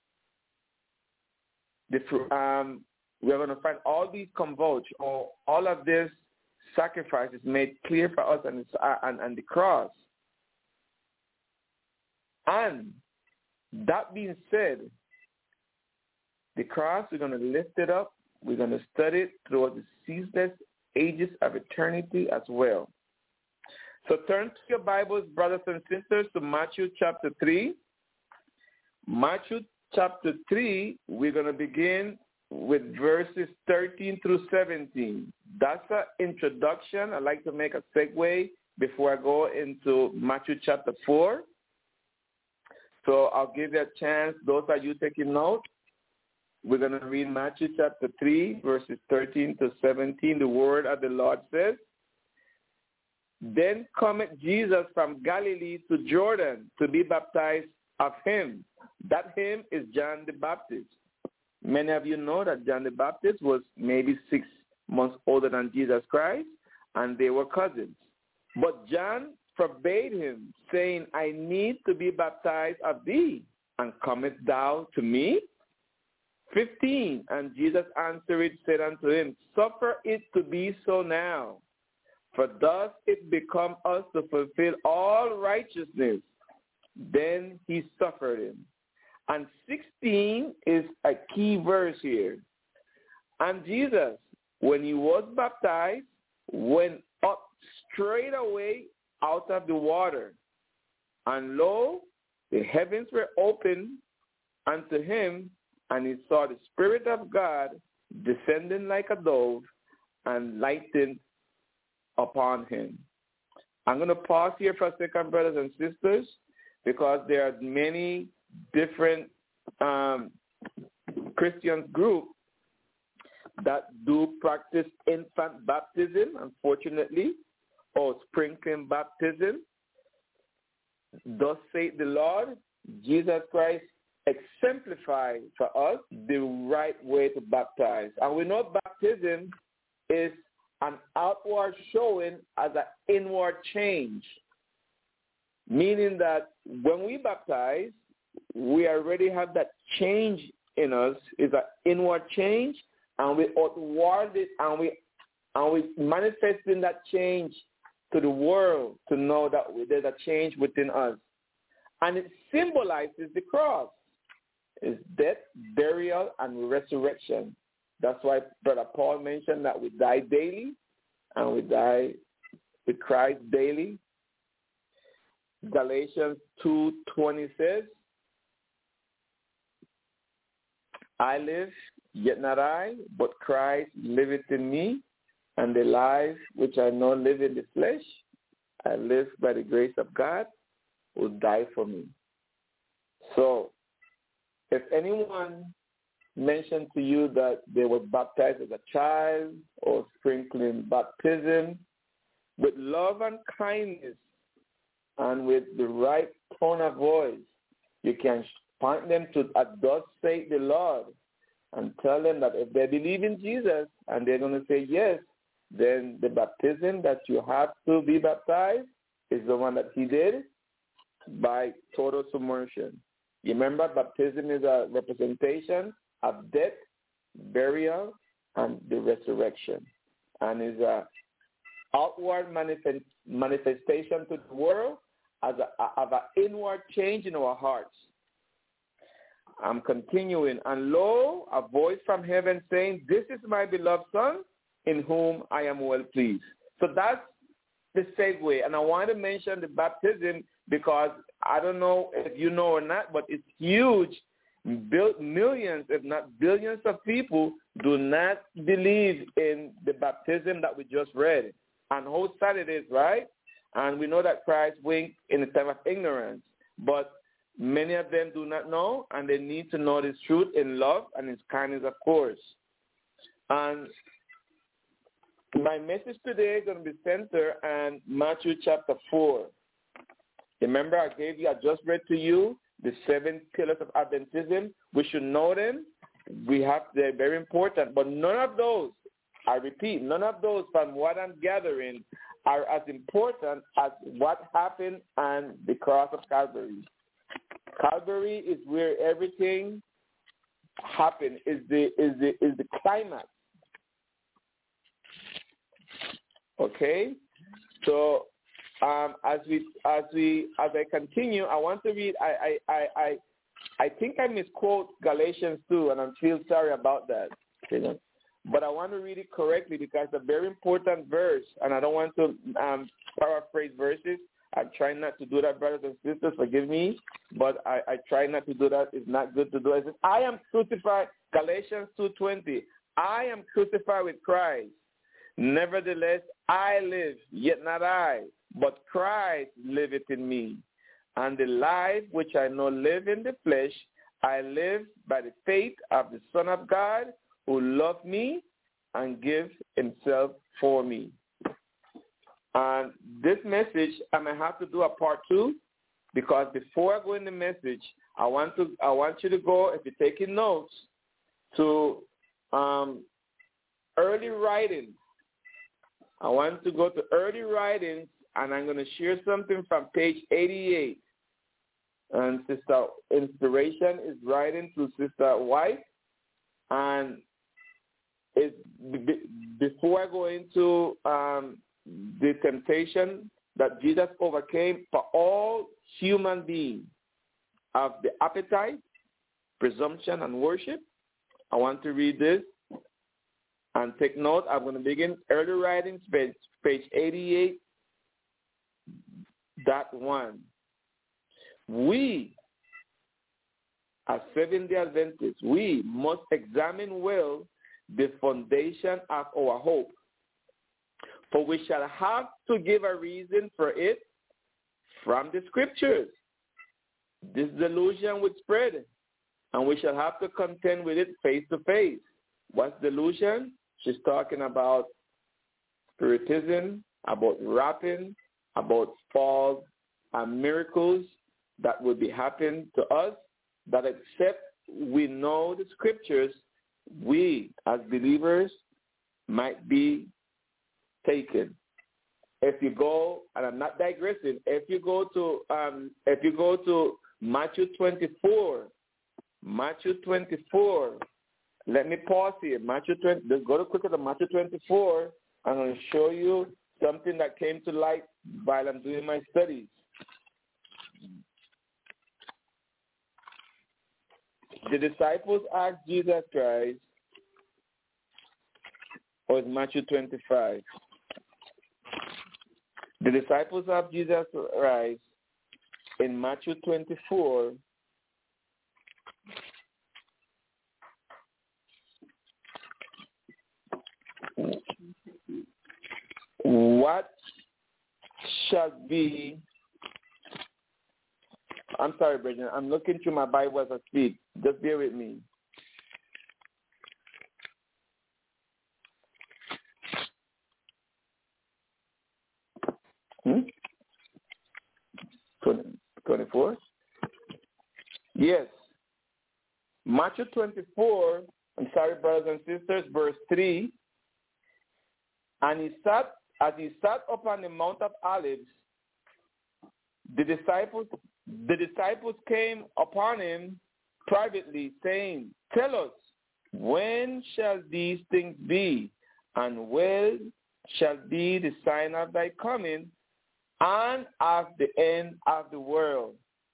the um, we are going to find all these converge, or all of this sacrifice is made clear for us on and, and the cross. And that being said, the cross, we're going to lift it up. We're going to study it throughout the ceaseless ages of eternity as well. So turn to your Bibles, brothers and sisters, to Matthew chapter three. Matthew chapter three, we're going to begin with verses thirteen through seventeen. That's an introduction. I'd like to make a segue before I go into Matthew chapter four. So I'll give you a chance. Those of you taking notes, we're going to read Matthew chapter three, verses thirteen to seventeen. The word of the Lord says, "Then cometh Jesus from Galilee to Jordan to be baptized of him." That him is John the Baptist. Many of you know that John the Baptist was maybe six months older than Jesus Christ, and they were cousins. But John forbade him, saying, "I need to be baptized of thee, and comest thou to me?" fifteen, and Jesus answered, said unto him, "Suffer it to be so now, for thus it become us to fulfill all righteousness." Then he suffered him. And sixteen is a key verse here. "And Jesus, when he was baptized, went up straight away out of the water. And lo, the heavens were opened unto him, and he saw the Spirit of God descending like a dove and lighting upon him." I'm going to pause here for a second, brothers and sisters, because there are many different um, Christian groups that do practice infant baptism, unfortunately, or sprinkling baptism. Thus saith the Lord, Jesus Christ exemplified for us the right way to baptize. And we know baptism is an outward showing as an inward change, meaning that when we baptize, we already have that change in us. It's an inward change, and we outward it, and we and we manifesting that change to the world to know that there's a change within us. And it symbolizes the cross. It's death, burial, and resurrection. That's why Brother Paul mentioned that we die daily, and we die with Christ daily. Galatians two twenty says, I live, yet not I, but Christ liveth in me, and the life which I now live in the flesh, I live by the grace of God who died for me. So, if anyone mentioned to you that they were baptized as a child or sprinkling baptism, with love and kindness and with the right tone of voice, you can point them to a thus saith the Lord and tell them that if they believe in Jesus and they're going to say yes, then the baptism that you have to be baptized is the one that he did by total submersion. You remember, baptism is a representation of death, burial, and the resurrection, and is a outward manifest, manifestation to the world as a, of an inward change in our hearts. I'm continuing. And lo, a voice from heaven saying, this is my beloved Son, in whom I am well pleased. So that's the segue. And I want to mention the baptism because I don't know if you know or not, but it's huge. Millions, if not billions of people do not believe in the baptism that we just read. And how sad it is, right? And we know that Christ winked in the time of ignorance. But many of them do not know, and they need to know this truth in love and in kindness, of course. And my message today is going to be centered on Matthew chapter four. Remember, I gave you, I just read to you the seven pillars of Adventism. We should know them. We have, they're very important. But none of those, I repeat, none of those from what I'm gathering are as important as what happened on the cross of Calvary. Calvary is where everything happened, is the is the is the climax. Okay? So um, as we as we as I continue, I want to read I I, I, I I think I misquote Galatians two, and I feel sorry about that. You know? But I want to read it correctly because it's a very important verse, and I don't want to um, paraphrase verses. I try not to do that, brothers and sisters. Forgive me, but I, I try not to do that. It's not good to do it. It says, I am crucified, Galatians two twenty. I am crucified with Christ. Nevertheless, I live, yet not I, but Christ liveth in me. And the life which I now live in the flesh, I live by the faith of the Son of God, who loved me and gave himself for me. And this message, I may have to do a part two, because before I go in the message, I want to I want you to go, if you're taking notes, to um, early writings. I want to go to early writings, and I'm going to share something from page eighty-eight. And Sister Inspiration is writing to Sister White, and it's b- before I go into um, the temptation that Jesus overcame for all human beings of the appetite, presumption, and worship. I want to read this and take note. I'm going to begin early writings, page, page eighty-eight, dot one. We, as Seventh-day Adventists, we must examine well the foundation of our hope, for we shall have to give a reason for it from the Scriptures. This delusion would spread, and we shall have to contend with it face to face. What's delusion? She's talking about spiritism, about rapping, about false and miracles that would be happening to us, that except we know the Scriptures, we as believers might be taken. If you go, and I'm not digressing, if you go to um, if you go to Matthew twenty-four, Matthew twenty-four, let me pause here. Matthew twenty, let's go to quickly to Matthew twenty-four. I'm going to show you something that came to light while I'm doing my studies. The disciples asked Jesus Christ, or is Matthew twenty-five? The disciples of Jesus Christ in Matthew twenty-four, what shall be, I'm sorry, Bridget, I'm looking through my Bible as I speak. Just bear with me. Hmm? twenty-four? Yes. Matthew twenty-four, I'm sorry, brothers and sisters, verse three. And he sat, as he sat upon the Mount of Olives, the disciples, the disciples came upon him privately, saying, "Tell us, when shall these things be? And when shall be the sign of thy coming and of the end of the world?"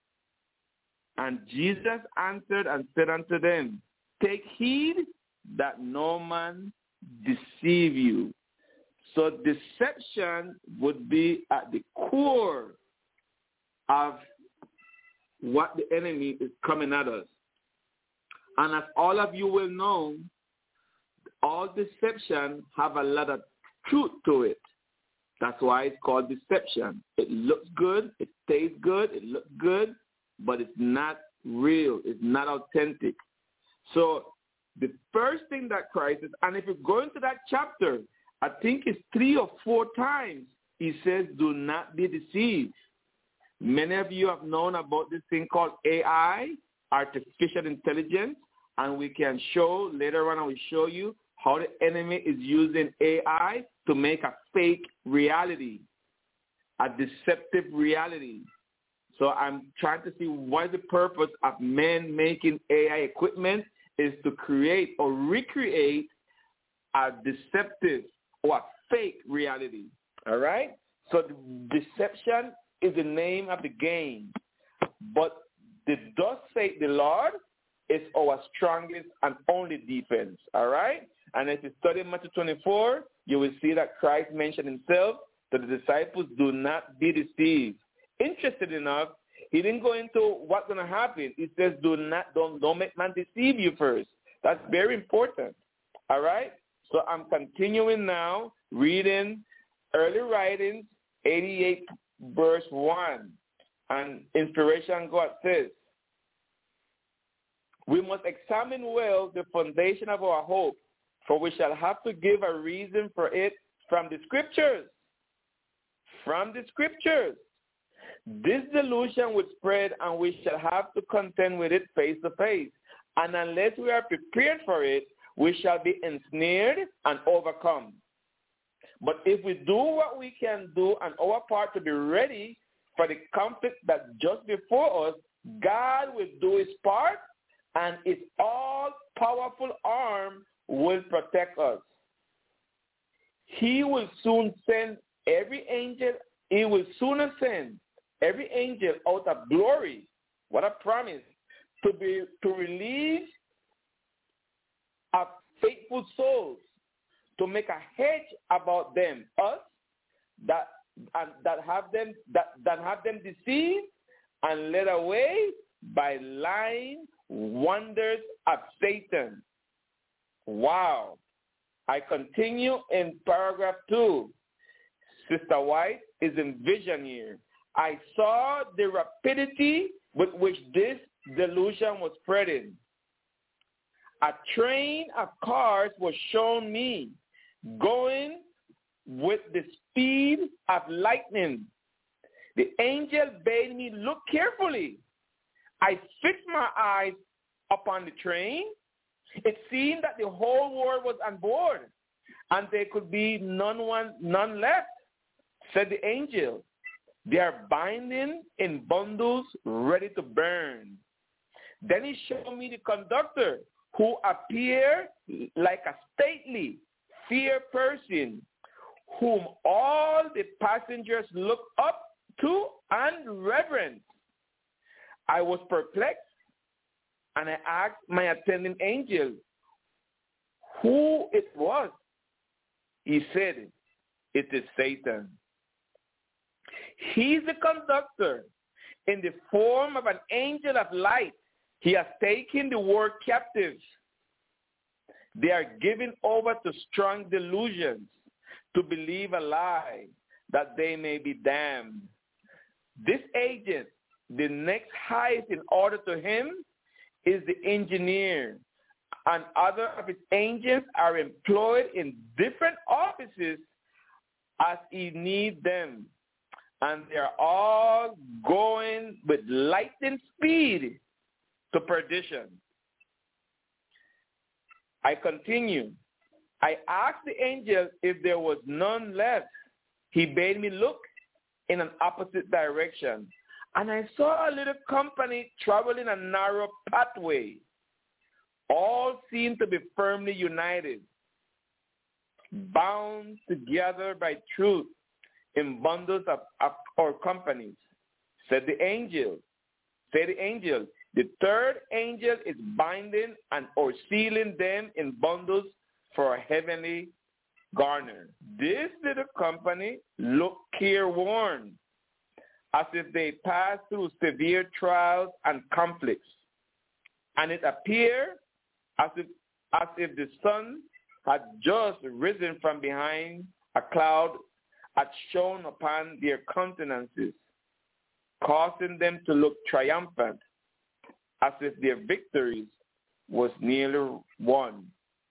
And Jesus answered and said unto them, "Take heed that no man deceive you." So deception would be at the core of what the enemy is coming at us. And as all of you will know, all deception have a lot of truth to it. That's why it's called deception. It looks good, it tastes good, it looks good, but it's not real, it's not authentic. So the first thing that Christ is, and if you go into that chapter, I think it's three or four times, he says, do not be deceived. Many of you have known about this thing called A I, artificial intelligence, and we can show, later on I will show you how the enemy is using A I to make a fake reality, a deceptive reality. So I'm trying to see what the purpose of men making A I equipment is to create or recreate a deceptive or a fake reality. All right? So the deception is the name of the game. But the thus saith the Lord is our strongest and only defense. All right? And if you study Matthew twenty-four, you will see that Christ mentioned himself that the disciples do not be deceived. Interested enough, he didn't go into what's going to happen. He says, do not, don't, don't make man deceive you first. That's very important. All right? So I'm continuing now, reading early writings, eighty-eight verse one. And Inspiration God says, we must examine well the foundation of our hope, for we shall have to give a reason for it from the scriptures. From the scriptures. This delusion would spread, and we shall have to contend with it face to face. And unless we are prepared for it, we shall be ensnared and overcome. But if we do what we can do on our part to be ready for the conflict that's just before us, God will do his part, and his all-powerful arm will protect us. He will soon send every angel, he will sooner send every angel out of glory, what a promise, to be to release of faithful souls, to make a hedge about them, us, that and that have them that, that have them deceived and led away by lying wonders of Satan. Wow. I continue in paragraph two. Sister White is in vision here. I saw the rapidity with which this delusion was spreading. A train of cars was shown me, going with the speed of lightning. The angel bade me look carefully. I fixed my eyes upon the train. It seemed that the whole world was on board, and there could be none one, none left, said the angel. They are binding in bundles ready to burn. Then he showed me the conductor, who appeared like a stately, fair person, whom all the passengers looked up to and reverenced. I was perplexed, and I asked my attending angel who it was. He said, it is Satan. He's the conductor, In the form of an angel of light, he has taken the world captive. They are given over to strong delusions, to believe a lie, that they may be damned. This agent, the next highest in order to him, is the engineer, and other of his angels are employed in different offices as he needs them, and they are all going with lightning speed to perdition. I continue. I asked the angel if there was none left. He bade me look in an opposite direction, and I saw a little company traveling a narrow pathway. All seemed to be firmly united, bound together by truth in bundles of, of or companies. Said the angel, said the angel, the third angel is binding and or sealing them in bundles for a heavenly garner. This little company looked careworn, as if they passed through severe trials and conflicts, and it appeared as if as if the sun had just risen from behind a cloud, had shone upon their countenances, causing them to look triumphant, as if their victories was nearly won.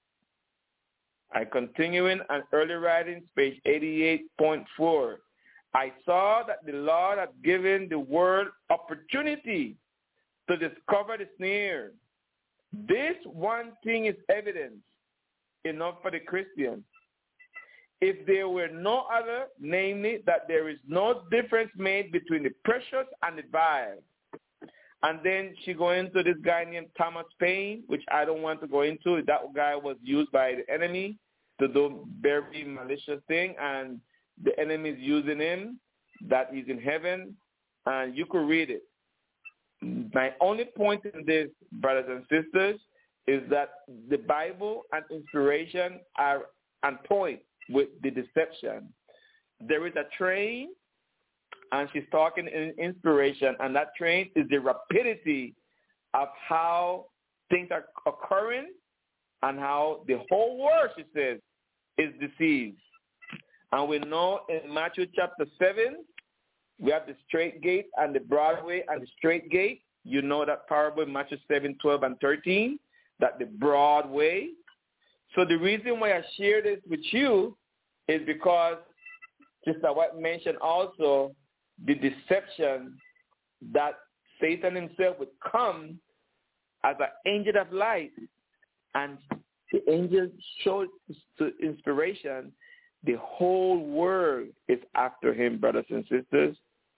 I continue in an early writings, page eighty-eight point four. I saw that the Lord had given the world opportunity to discover the snare. This one thing is evidence enough for the Christian. If there were no other, namely that there is no difference made between the precious and the vile. And then she go into this guy named Thomas Paine, which I don't want to go into. That guy was used by the enemy to do very malicious thing, and the enemy is using him, that he's in heaven, and you could read it. My only point in this, brothers and sisters, is that the Bible and inspiration are on point with the deception. There is a train, and she's talking in inspiration, and that train is the rapidity of how things are occurring and how the whole world, she says, is deceived. And we know in Matthew chapter seven, we have the straight gate and the broad way and the straight gate. You know that parable in Matthew seven, twelve, and thirteen, that the broad way. So the reason why I share this with you is because Sister White mentioned also the deception that Satan himself would come as an angel of light, and the angel showed to inspiration. The whole world is after him, brothers and sisters.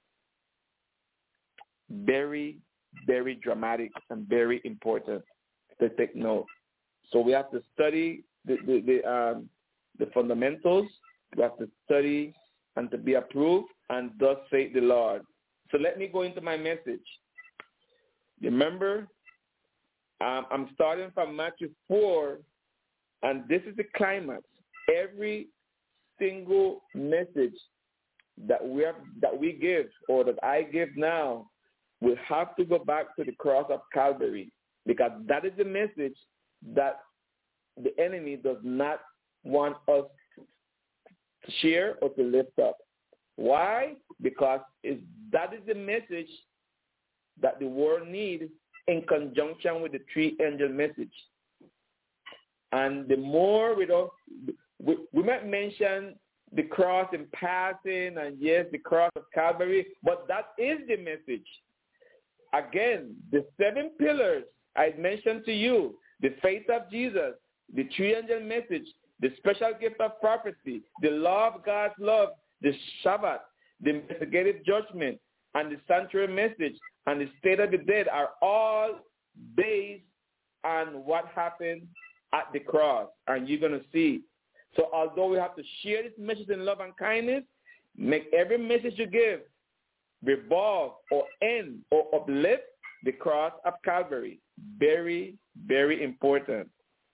Very, very dramatic and very important to take note. So we have to study the the the, um, the fundamentals. We have to study and to be approved, and thus saith the Lord. So let me go into my message. Remember, um, I'm starting from Matthew four, and this is the climax. Every single message that we have, that we give, or that I give now, will have to go back to the cross of Calvary, because that is the message that the enemy does not want us to share or to lift up. Why? Because it's, that is the message that the world needs in conjunction with the three-angel message. And the more we don't, we, we might mention the cross in passing, and yes, the cross of Calvary, but that is the message. Again, the seven pillars I mentioned to you, the faith of Jesus, the three-angel message, the special gift of prophecy, the law of God's love, the Shabbat, the investigative judgment, and the sanctuary message, and the state of the dead are all based on what happened at the cross, and you're going to see. So although we have to share this message in love and kindness, make every message you give revolve or end or uplift the cross of Calvary. Very, very important.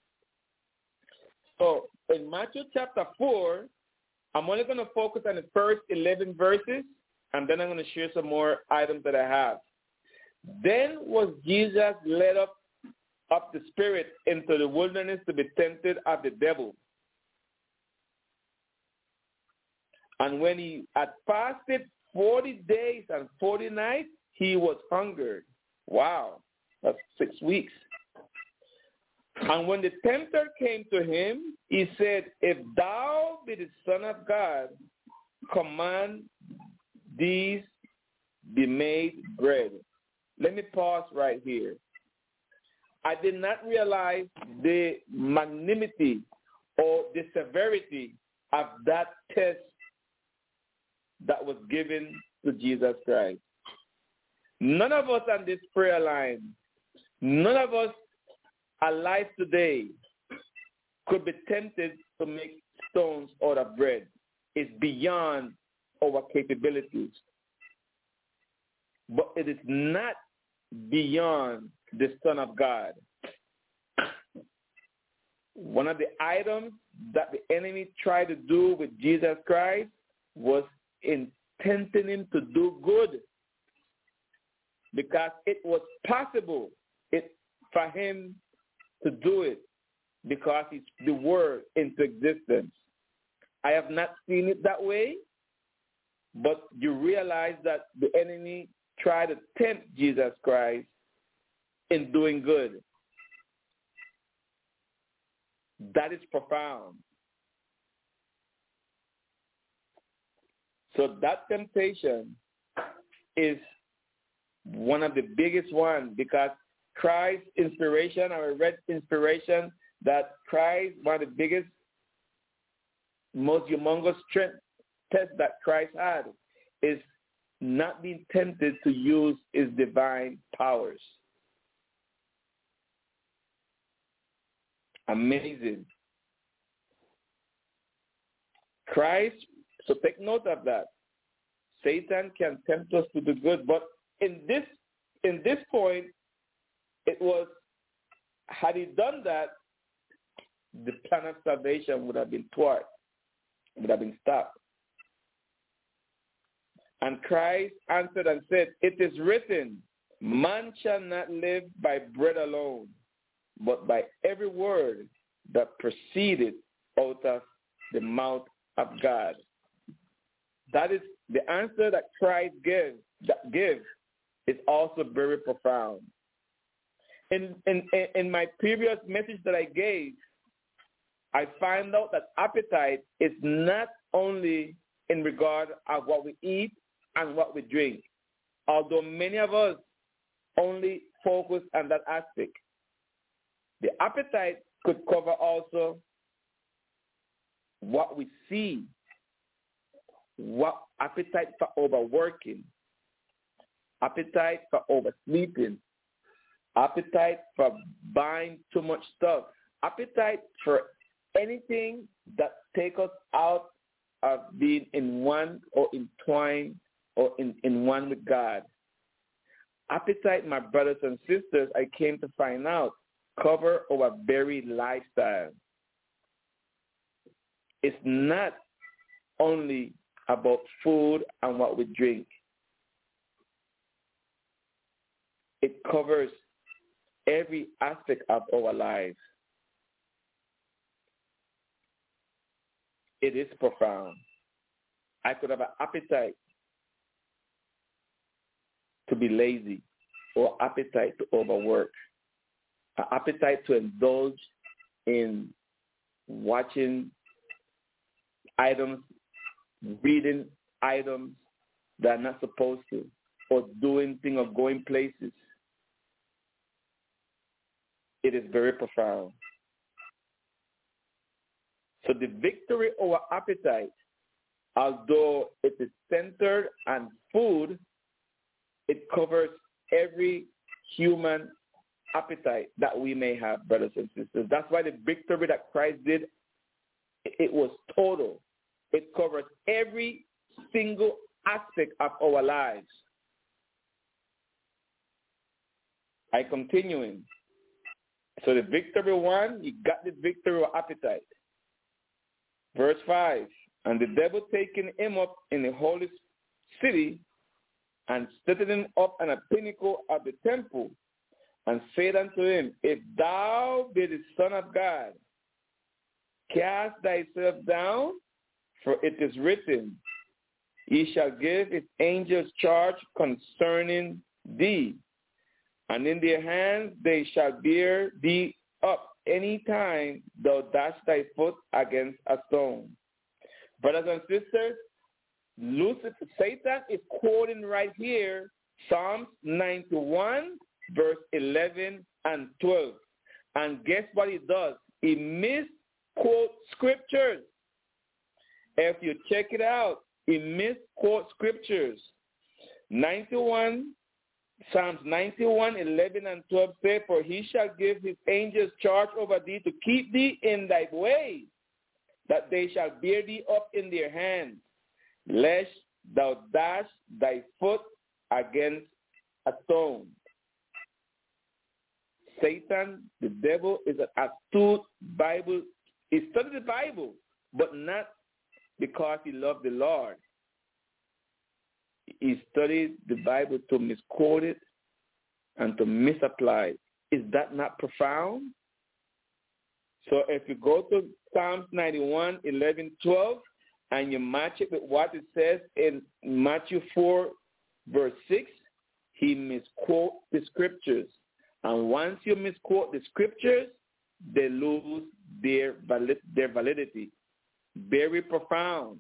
So in Matthew chapter four, I'm only going to focus on the first eleven verses, and then I'm going to share some more items that I have. Then was Jesus led up, up the Spirit into the wilderness to be tempted of the devil. And when he had fasted forty days and forty nights, he was hungered. Wow, that's six weeks. And when the tempter came to him, he said, if thou be the Son of God, command these be made bread. Let me pause right here. I did not realize the magnanimity or the severity of that test that was given to Jesus Christ. None of us on this prayer line, none of us alive today could be tempted to make stones out of bread. It's beyond our capabilities. But it is not beyond the Son of God. One of the items that the enemy tried to do with Jesus Christ was in tempting him to do good, because it was possible it, for him to do it, because he spoke the word into existence. I have not seen it that way, but you realize that the enemy tried to tempt Jesus Christ in doing good. That is profound. So that temptation is one of the biggest ones, because Christ's inspiration, I read inspiration that Christ, one of the biggest, most humongous strength tests that Christ had is not being tempted to use his divine powers. Amazing. Christ, so take note of that. Satan can tempt us to do good, but in this in this point, it was, had he done that, the plan of salvation would have been thwarted, would have been stopped. And Christ answered and said, it is written, man shall not live by bread alone, but by every word that proceeded out of the mouth of God. That is the answer that Christ gives. That gives is also very profound. In, in, in my previous message that I gave, I find out that appetite is not only in regard of what we eat and what we drink, although many of us only focus on that aspect. The appetite could cover also what we see, what appetite for overworking, appetite for oversleeping, appetite for buying too much stuff, appetite for anything that takes us out of being in one or entwined or in, in one with God. Appetite, my brothers and sisters, I came to find out, cover our very lifestyle. It's not only about food and what we drink. It covers every aspect of our lives. It is profound. I could have an appetite to be lazy, or appetite to overwork, an appetite to indulge in watching items, reading items that are not supposed to, or doing things or going places. It is very profound. So the victory over appetite, although it is centered on food, it covers every human appetite that we may have, brothers and sisters. That's why the victory that Christ did, it was total. It covers every single aspect of our lives. I continuing. So the victory one, he got the victory of appetite. Verse five, and the devil taking him up in the Holy city and set him up on a pinnacle of the temple, and said unto him, If thou be the Son of God, cast thyself down, for it is written, He shall give his angels charge concerning thee, and in their hands they shall bear thee up any time thou dash thy foot against a stone. Brothers and sisters, Lucifer, Satan is quoting right here Psalms ninety-one, verse eleven and twelve. And guess what he does? He misquotes scriptures. If you check it out, he misquotes scriptures. ninety-one, Psalms ninety-one, eleven and twelve say, For he shall give his angels charge over thee to keep thee in thy way, that they shall bear thee up in their hands, lest thou dash thy foot against a stone. Satan, the devil, is an astute Bible. He studied the Bible, but not because he loved the Lord. He studied the Bible to misquote it and to misapply. Is that not profound? So if you go to Psalms ninety-one, eleven, twelve, and you match it with what it says in Matthew four, verse six, he misquotes the scriptures. And once you misquote the scriptures, they lose their valid, their validity. Very profound.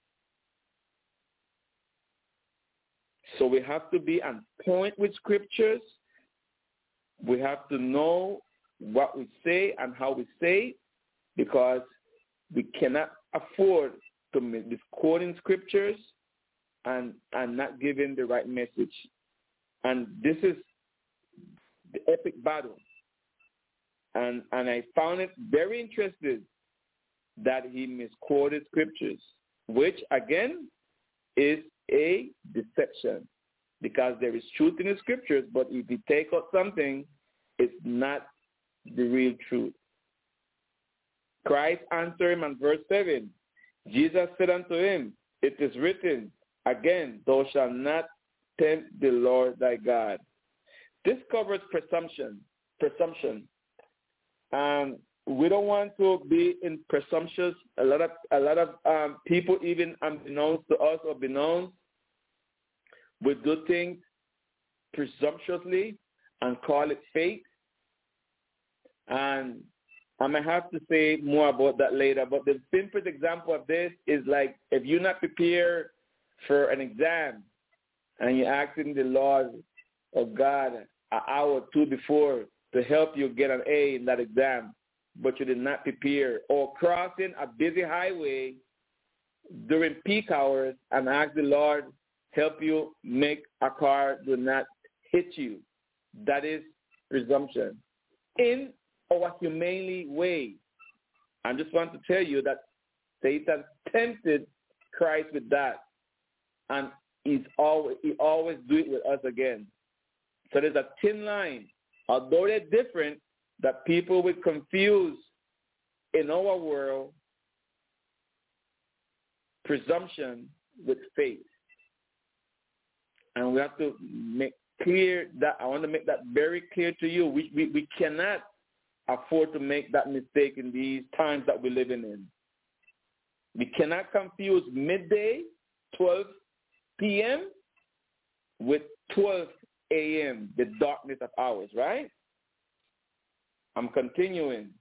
So we have to be on point with scriptures. We have to know what we say and how we say it, because we cannot afford to misquoting scriptures and, and not giving the right message. And this is the epic battle. And, and I found it very interesting that he misquoted scriptures, which, again, is a deception, because there is truth in the scriptures, but if you take out something, it's not the real truth. Christ answered him in verse seven. Jesus said unto him, It is written, again, thou shalt not tempt the Lord thy God. This covers presumption. Presumption. Um, we don't want to be in presumptuous. A lot of a lot of um, people, even unbeknownst to us or beknownst, we do things presumptuously and call it faith. And I may have to say more about that later. But the simplest example of this is like if you're not prepared for an exam and you're asking the Lord or God an hour or two before to help you get an A in that exam, but you did not prepare, or crossing a busy highway during peak hours and ask the Lord help you make a car do not hit you. That is presumption in our humanly way. I just want to tell you that Satan tempted Christ with that, and he's always he always do it with us again. So there's a thin line. Although they're different, that people will confuse in our world presumption with faith. And we have to make clear that, I want to make that very clear to you. We, we, we cannot afford to make that mistake in these times that we're living in. We cannot confuse midday, twelve p.m., with twelve a.m., the darkness of hours, right? I'm continuing.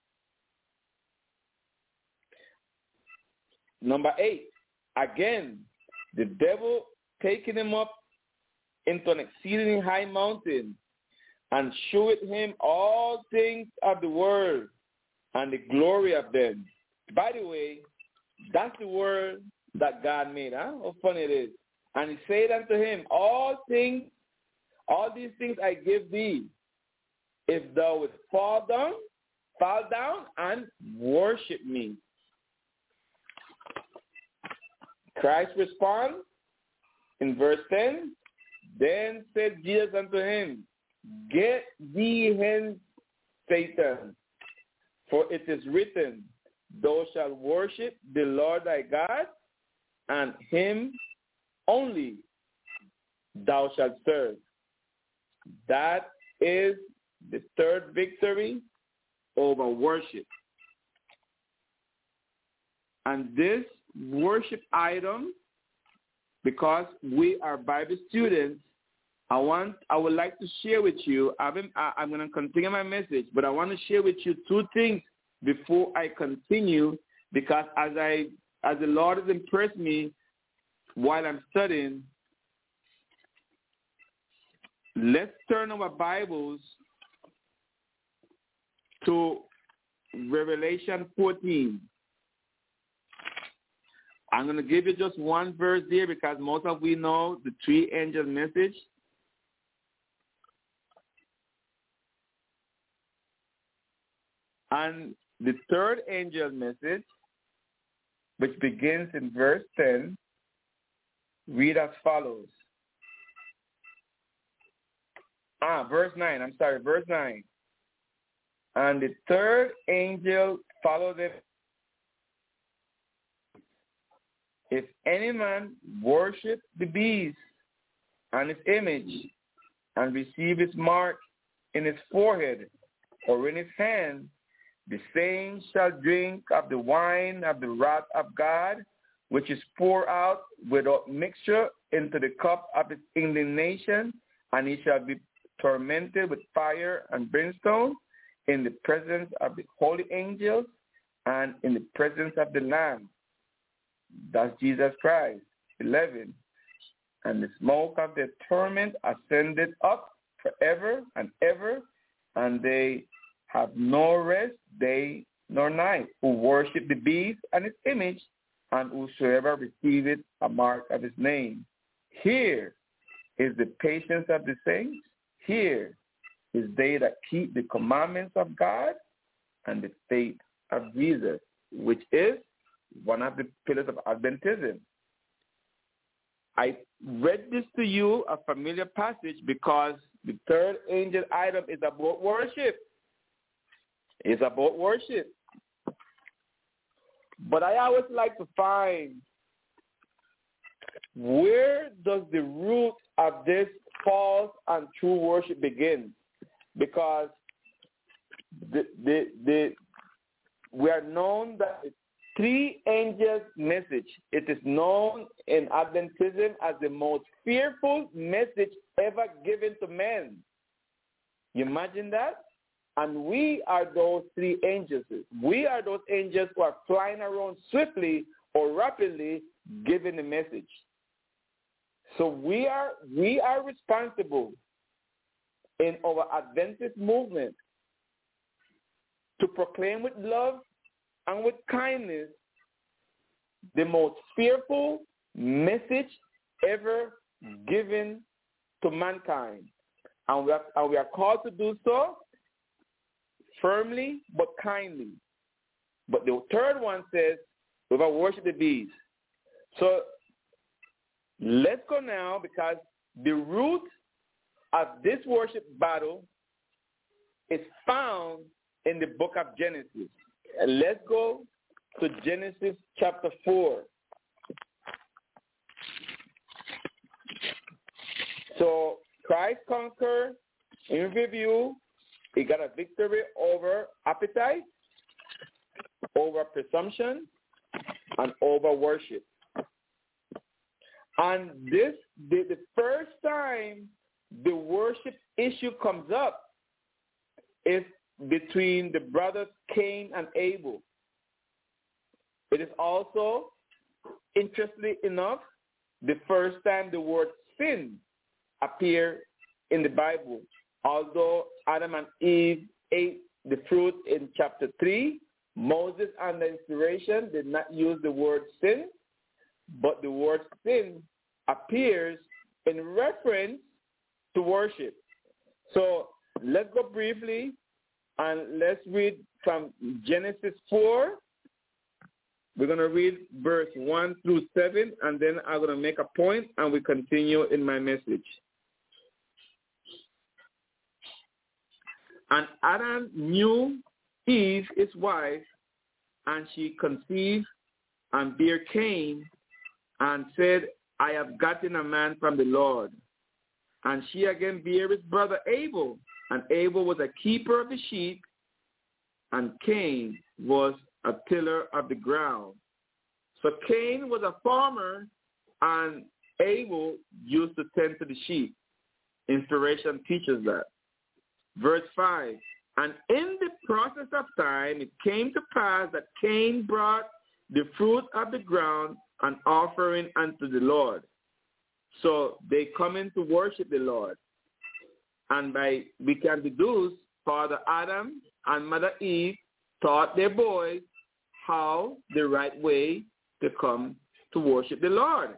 Number eight, again, the devil taking him up into an exceedingly high mountain and showed him all things of the world and the glory of them. By the way, that's the world that God made. Huh? How funny it is. And he said unto him, all things, all these things I give thee, if thou would fall down, fall down and worship me. Christ responds in verse ten, then said Jesus unto him, get thee hence, Satan, for it is written, thou shalt worship the Lord thy God, and him only thou shalt serve. That is the third victory over worship. And this worship item, because we are Bible students, I want, I would like to share with you, I've been, I, I'm going to continue my message, but I want to share with you two things before I continue, because as I, as the Lord has impressed me while I'm studying, let's turn our Bibles to Revelation fourteen. I'm going to give you just one verse there because most of we know the three angel message. And the third angel message, which begins in verse ten, read as follows. Ah, verse nine, I'm sorry, verse nine. And the third angel followed them. If any man worship the beast and its image and receive his mark in his forehead or in his hand, the same shall drink of the wine of the wrath of God, which is poured out without mixture into the cup of his indignation, and he shall be tormented with fire and brimstone in the presence of the holy angels and in the presence of the Lamb. That's Jesus Christ. eleven. And the smoke of their torment ascended up forever and ever, and they have no rest day nor night, who worship the beast and its image, and whosoever receiveth a mark of his name. Here is the patience of the saints. Here is they that keep the commandments of God and the faith of Jesus, which is one of the pillars of Adventism. I read this to you, a familiar passage, because the third angel item is about worship. It's about worship. But I always like to find, where does the root of this false and true worship begin? Because the, the, the, we are known that the three angels message, it is known in Adventism as the most fearful message ever given to men. You imagine that? And we are those three angels. We are those angels who are flying around swiftly or rapidly giving the message. So we are we are responsible in our Adventist movement to proclaim with love and with kindness the most fearful message ever given to mankind. And we are, and we are called to do so firmly but kindly. But the third one says, we will worship the beast. So let's go now, because the root of this worship battle is found in the book of Genesis. And let's go to Genesis chapter four. So Christ conquered, in review, he got a victory over appetite, over presumption, and over worship. And this, the, the first time the worship issue comes up is between the brothers Cain and Abel. It is also, interestingly enough, the first time the word sin appeared in the Bible. Although Adam and Eve ate the fruit in chapter three, Moses, under inspiration, did not use the word sin, but the word sin appears in reference to worship. So let's go briefly and let's read from Genesis four. We're going to read verse one through seven, and then I'm going to make a point and we continue in my message. And Adam knew Eve, his wife, and she conceived and bare Cain, and said, I have gotten a man from the Lord. And she again bare his brother Abel. And Abel was a keeper of the sheep, and Cain was a tiller of the ground. So Cain was a farmer, and Abel used to tend to the sheep. Inspiration teaches that. Verse five, and in the process of time it came to pass that Cain brought the fruit of the ground an offering unto the Lord. So they come in to worship the Lord. And by we can deduce, Father Adam and Mother Eve taught their boys how the right way to come to worship the Lord.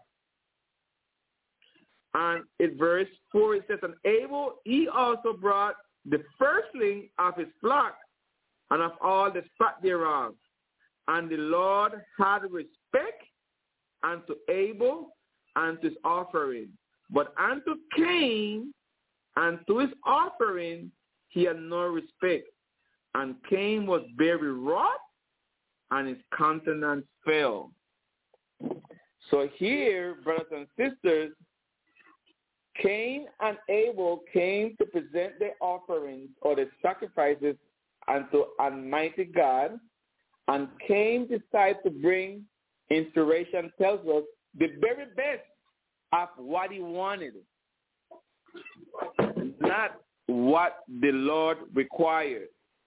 And in verse four it says, and Abel, he also brought the firstling of his flock and of all the fat thereof. And the Lord had respect unto Abel and to his offering. But unto Cain and to his offering he had no respect. And Cain was very wroth, and his countenance fell. So here, brothers and sisters, Cain and Abel came to present their offerings or their sacrifices unto Almighty God, and Cain decided to bring, inspiration tells us, the very best of what he wanted, not what the Lord required.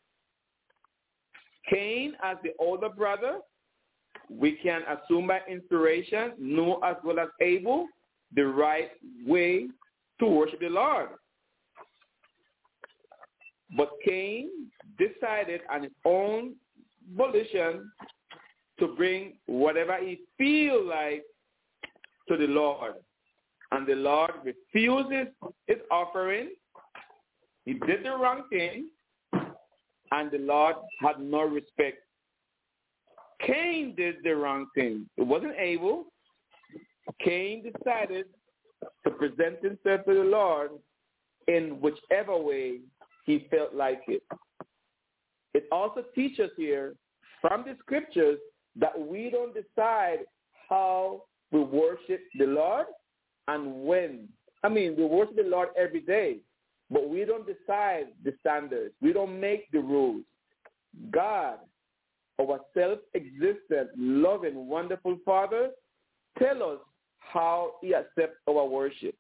Cain, as the older brother, we can assume by inspiration, knew as well as Abel the right way to worship the Lord. But Cain decided on his own volition to bring whatever he feel like to the Lord. And the Lord refuses his offering. He did the wrong thing, and the Lord had no respect. Cain did the wrong thing. It wasn't Abel. Cain decided to present himself to the Lord in whichever way he felt like it. It also teaches here from the scriptures that we don't decide how we worship the Lord and when. I mean, we worship the Lord every day, but we don't decide the standards. We don't make the rules. God, our self-existent, loving, wonderful Father, tell us how he accepts our worship.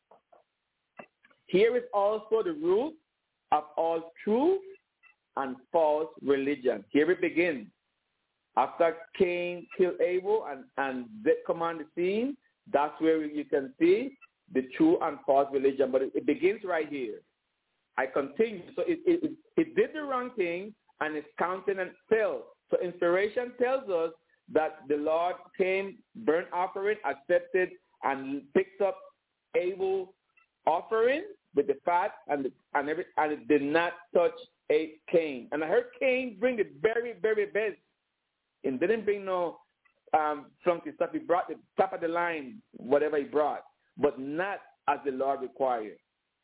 Here is also the root of all true and false religion. Here it begins. After Cain killed Abel and, and death come on the scene, that's where you can see the true and false religion. But it, it begins right here. I continue. So it, it, it, it did the wrong thing, and its countenance fell. So inspiration tells us that the Lord came, burnt offering, accepted, and picked up Abel's offering with the fat, and the, and, every, and it did not touch a Cain. And I heard Cain bring the very, very best. And didn't bring no um, flunky stuff. He brought the top of the line, whatever he brought, but not as the Lord required.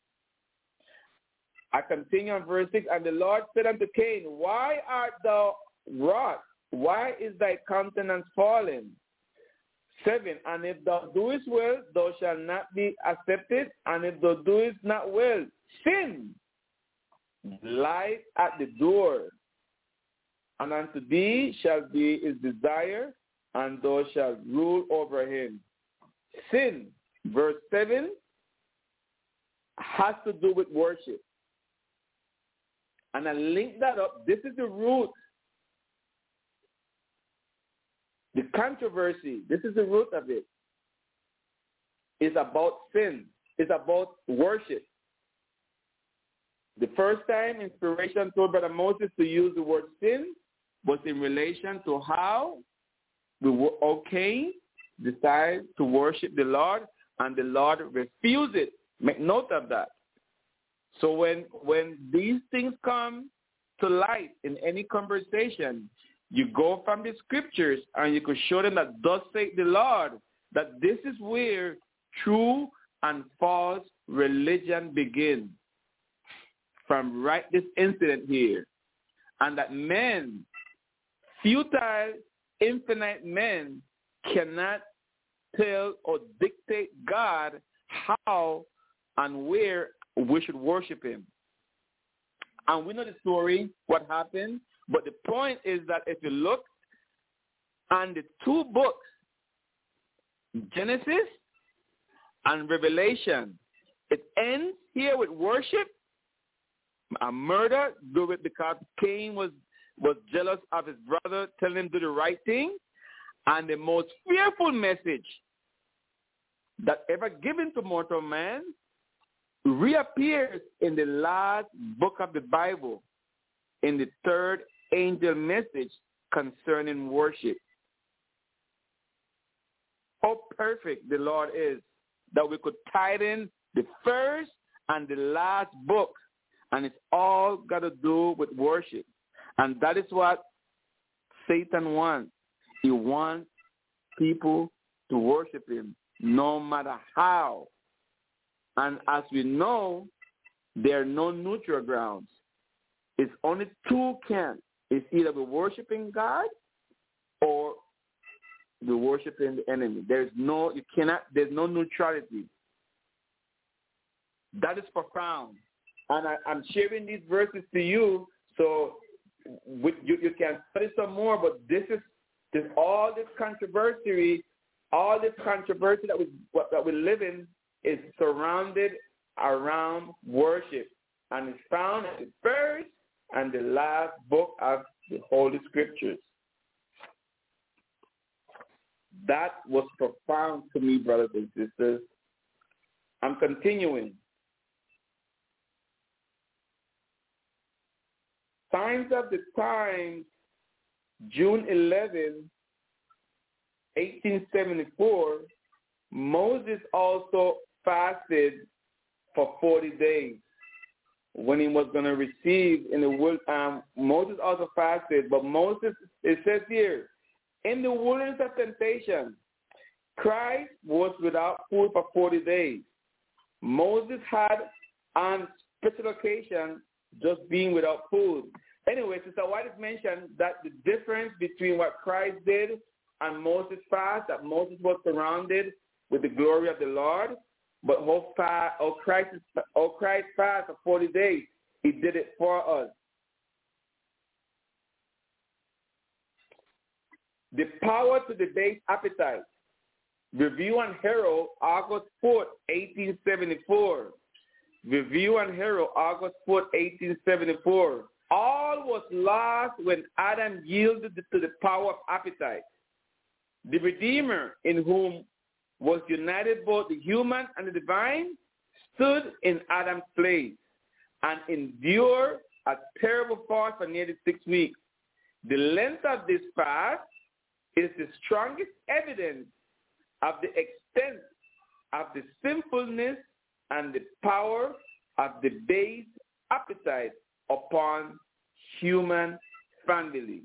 I continue on verse six. And the Lord said unto Cain, why art thou wroth? Why is thy countenance fallen? Seven. And if thou doest well, thou shalt not be accepted. And if thou doest not well, sin lies at the door. And unto thee shall be his desire, and thou shalt rule over him. Sin, verse seven, has to do with worship. And I link that up. This is the root. The controversy, this is the root of it. It's about sin. It's about worship. The first time inspiration told Brother Moses to use the word sin was in relation to how the how Cain decided to worship the Lord, and the Lord refused it. Make note of that. So when when these things come to light in any conversation, you go from the scriptures and you could show them that thus saith the Lord, that this is where true and false religion begins. From right this incident here. And that men, futile, infinite men, cannot tell or dictate God how and where we should worship him. And we know the story, what happened, but the point is that if you look on the two books, Genesis and Revelation, it ends here with worship, a murder, do it because Cain was, was jealous of his brother, telling him to do the right thing, and the most fearful message that ever given to mortal man reappears in the last book of the Bible, in the third angel message concerning worship. How perfect the Lord is that we could tie in the first and the last book, and it's all got to do with worship. And that is what Satan wants. He wants people to worship him no matter how. And as we know, there are no neutral grounds. It's only two camps. It's either we're worshiping God or we're worshiping the enemy. There's no, you cannot, there's no neutrality. That is profound. And I, I'm sharing these verses to you so with, you, you can study some more, but this is, this, all this controversy, all this controversy that we, that we live in is surrounded around worship. And it's found in the first and the last book of the Holy Scriptures. That was profound to me, brothers and sisters. I'm continuing. Signs of the Times, June eleventh, eighteen seventy-four, Moses also fasted for forty days when he was going to receive in the wilderness. Um, Moses also fasted, but Moses, it says here, in the wilderness of temptation, Christ was without food for forty days. Moses had on special occasion just being without food. Anyway, Sister White has mentioned that the difference between what Christ did and Moses' fast, that Moses was surrounded with the glory of the Lord, but how fast, oh Christ, oh Christ fast for forty days, he did it for us. The power to debase appetite. Review and Herald, August fourth, eighteen seventy-four. Review and Herald, August fourth, eighteen seventy-four. All was lost when Adam yielded to the power of appetite. The Redeemer, in whom was united both the human and the divine, stood in Adam's place and endured a terrible fast for nearly six weeks. The length of this fast is the strongest evidence of the extent of the sinfulness and the power of the base appetite upon human family.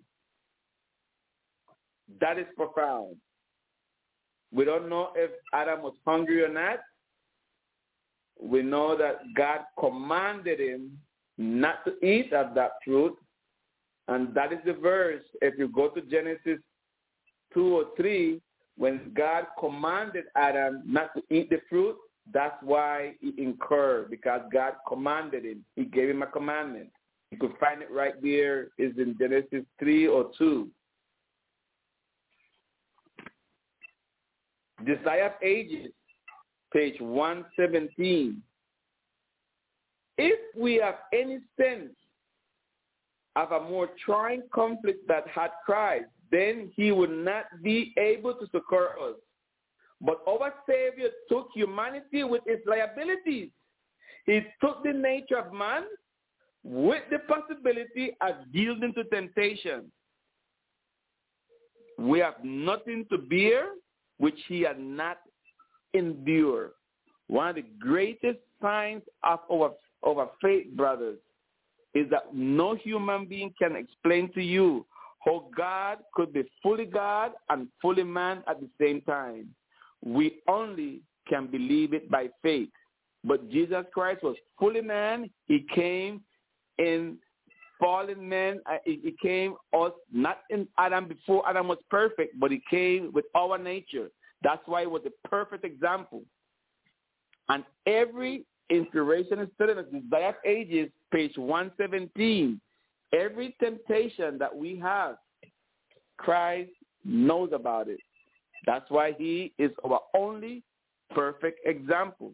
That is profound. We don't know if Adam was hungry or not. We know that God commanded him not to eat of that fruit. And that is the verse, if you go to Genesis two or three, when God commanded Adam not to eat the fruit, that's why he incurred, because God commanded him. He gave him a commandment. You could find it right there. It's in Genesis three or two. Desire of Ages, page one seventeen. If we have any sense of a more trying conflict that had Christ, then he would not be able to succor us. But our Savior took humanity with its liabilities. He took the nature of man with the possibility of yielding to temptation. We have nothing to bear which he had not endured. One of the greatest signs of our, our faith, brothers, is that no human being can explain to you how God could be fully God and fully man at the same time. We only can believe it by faith. But Jesus Christ was fully man. He came in fallen man. He came us, not in Adam before Adam was perfect, but he came with our nature. That's why he was the perfect example. And every inspiration is telling us, Desire of Ages, page one seventeen. Every temptation that we have, Christ knows about it. That's why he is our only perfect example.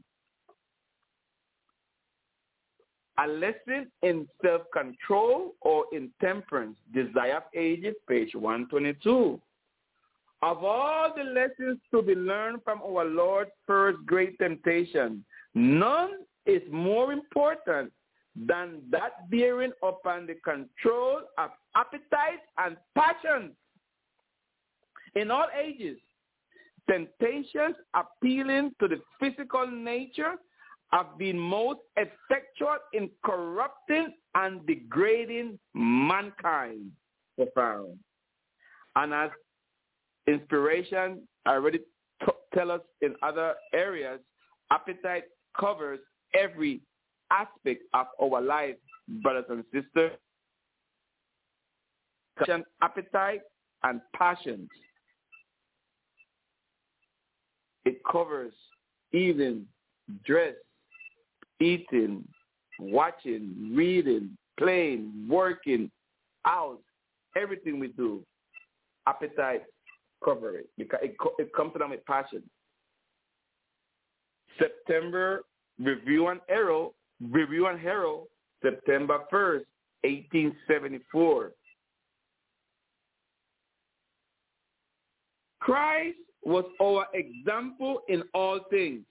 A lesson in self-control or in temperance, Desire of Ages, page one twenty-two. Of all the lessons to be learned from our Lord's first great temptation, none is more important than that bearing upon the control of appetite and passions. In all ages, temptations appealing to the physical nature have been most effectual in corrupting and degrading mankind. Profound. And as inspiration already t- tell us in other areas, appetite covers every aspect of our life, brothers and sisters. Appetite and passions. It covers even dress, eating, watching, reading, playing, working, out, everything we do. Appetite cover it because it, it comes down with passion. September Review and Herald, Review and Herald, September first, eighteen seventy-four. Christ was our example in all things.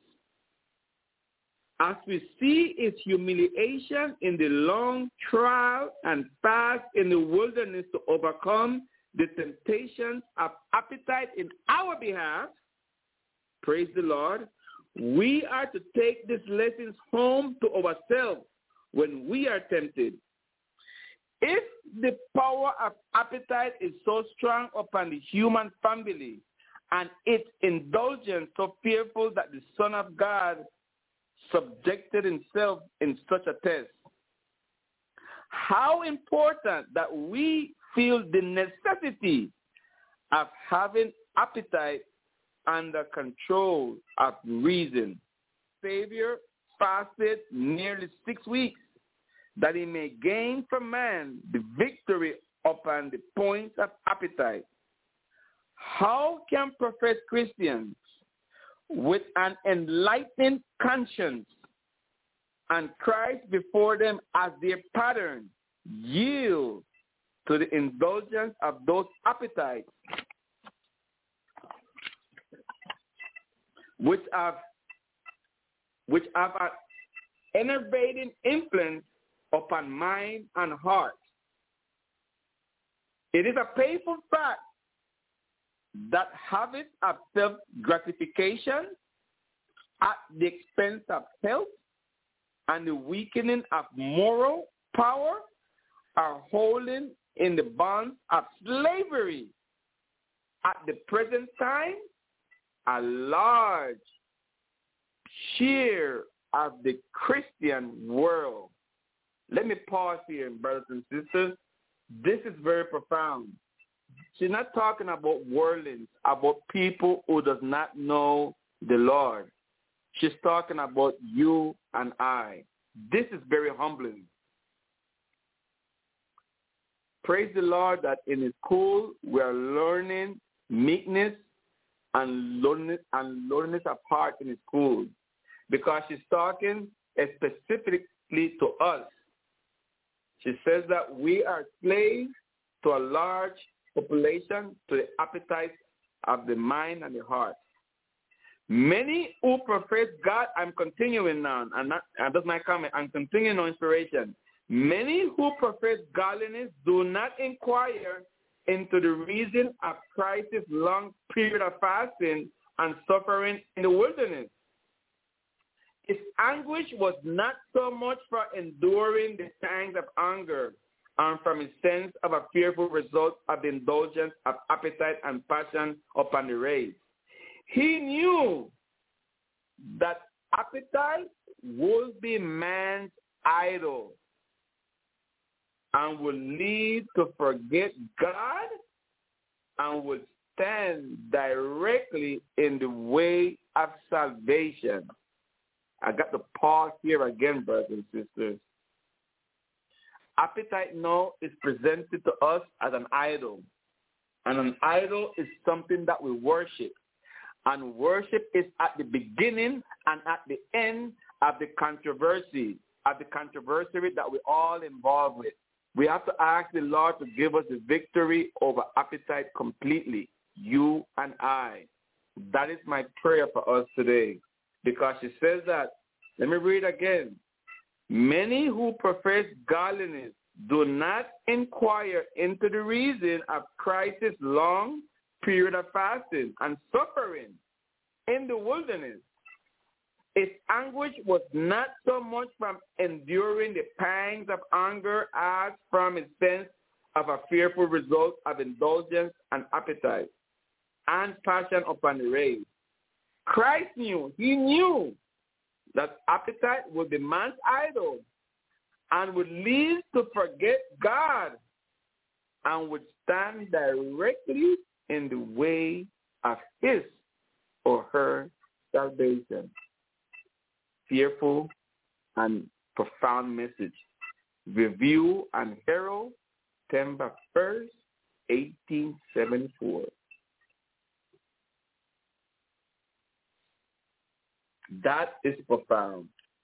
As we see his humiliation in the long trial and fast in the wilderness to overcome the temptations of appetite in our behalf, praise the Lord, we are to take these lessons home to ourselves when we are tempted. If the power of appetite is so strong upon the human family and its indulgence so fearful that the Son of God subjected himself in such a test, how important that we feel the necessity of having appetite under control of reason. Savior fasted nearly six weeks that he may gain for man the victory upon the points of appetite. How can professed Christians with an enlightened conscience and Christ before them as their pattern yield to the indulgence of those appetites which have which have an enervating influence upon mind and heart? It is a painful fact that habits of self-gratification at the expense of health and the weakening of moral power are holding in the bonds of slavery at the present time a large share of the Christian world. Let me pause here, brothers and sisters. This is very profound. She's not talking about worldlings, about people who does not know the Lord. She's talking about you and I. This is very humbling. Praise the Lord that in his school we are learning meekness and lowliness, and lowliness of heart in his school, because she's talking specifically to us. She says that we are slaves to a large population, to the appetites of the mind and the heart. Many who profess God, I'm continuing now, and, not, and that's my comment, I'm continuing on inspiration. Many who profess godliness do not inquire into the reason of Christ's long period of fasting and suffering in the wilderness. His anguish was not so much for enduring the pangs of hunger and from his sense of a fearful result of the indulgence of appetite and passion upon the race. He knew that appetite would be man's idol and will lead to forget God and will stand directly in the way of salvation. I got to pause here again, brothers and sisters. Appetite now is presented to us as an idol. And an idol is something that we worship. And worship is at the beginning and at the end of the controversy, of the controversy that we're all involved with. We have to ask the Lord to give us the victory over appetite completely, you and I. That is my prayer for us today. Because she says that, let me read again. Many who profess godliness do not inquire into the reason of Christ's long period of fasting and suffering in the wilderness. Its anguish was not so much from enduring the pangs of hunger as from a sense of a fearful result of indulgence and appetite and passion upon the race. Christ knew, he knew that appetite would be man's idol and would lead to forget God and would stand directly in the way of his or her salvation. Fearful and profound message. Review and Herald, September first, eighteen seventy-four. That is profound.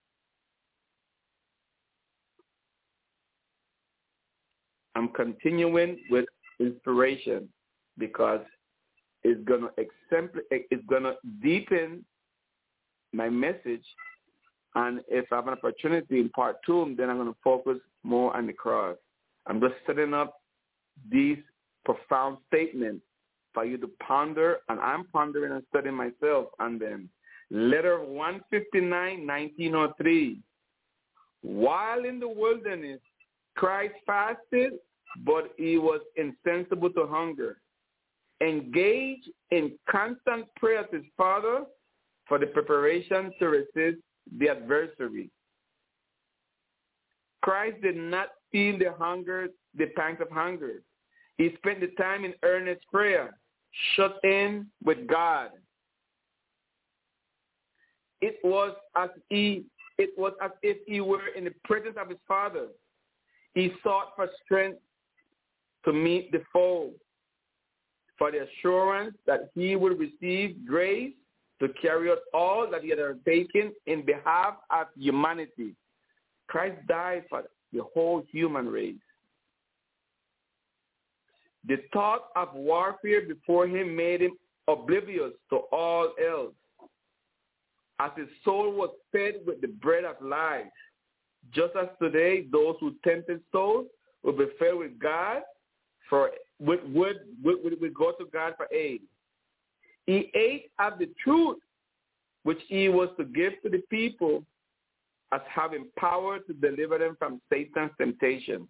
I'm continuing with inspiration because it's gonna exemplify, it's gonna deepen my message. And if I have an opportunity in part two, then I'm gonna focus more on the cross. I'm just setting up these profound statements for you to ponder, and I'm pondering and studying myself on them. Letter one fifty-nine, nineteen oh three. While in the wilderness, Christ fasted, but he was insensible to hunger. Engaged in constant prayer to his Father for the preparation to resist the adversary. Christ did not feel the hunger, the pangs of hunger. He spent the time in earnest prayer, shut in with God. It was as he, it was as if he were in the presence of his Father. He sought for strength to meet the foe, for the assurance that he would receive grace to carry out all that he had undertaken in behalf of humanity. Christ died for the whole human race. The thought of warfare before him made him oblivious to all else, as his soul was fed with the bread of life. Just as today, those who tempted souls will be fed with God, for would would would, would go to God for aid. He ate of the truth which he was to give to the people as having power to deliver them from Satan's temptation.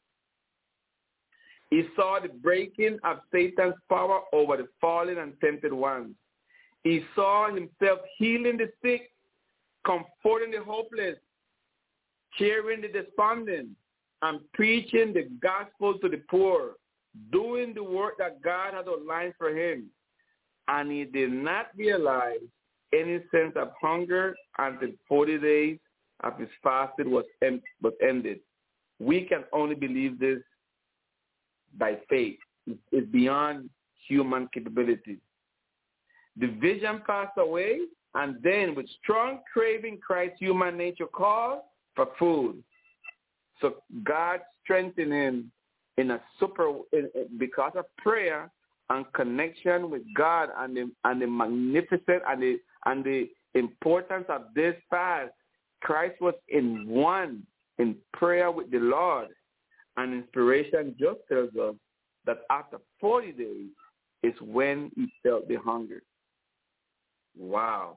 He saw the breaking of Satan's power over the fallen and tempted ones. He saw himself healing the sick, comforting the hopeless, cheering the despondent, and preaching the gospel to the poor, doing the work that God had outlined for him. And he did not realize any sense of hunger until forty days of his fasting was, em- was ended. We can only believe this by faith. It's beyond human capability. The vision passed away, and then with strong craving, Christ's human nature called for food. So God strengthened him in a super, in, in, because of prayer and connection with God, and the, and the magnificent and the, and the importance of this fast. Christ was in one in prayer with the Lord. And inspiration just tells us that after forty days is when he felt the hunger. Wow.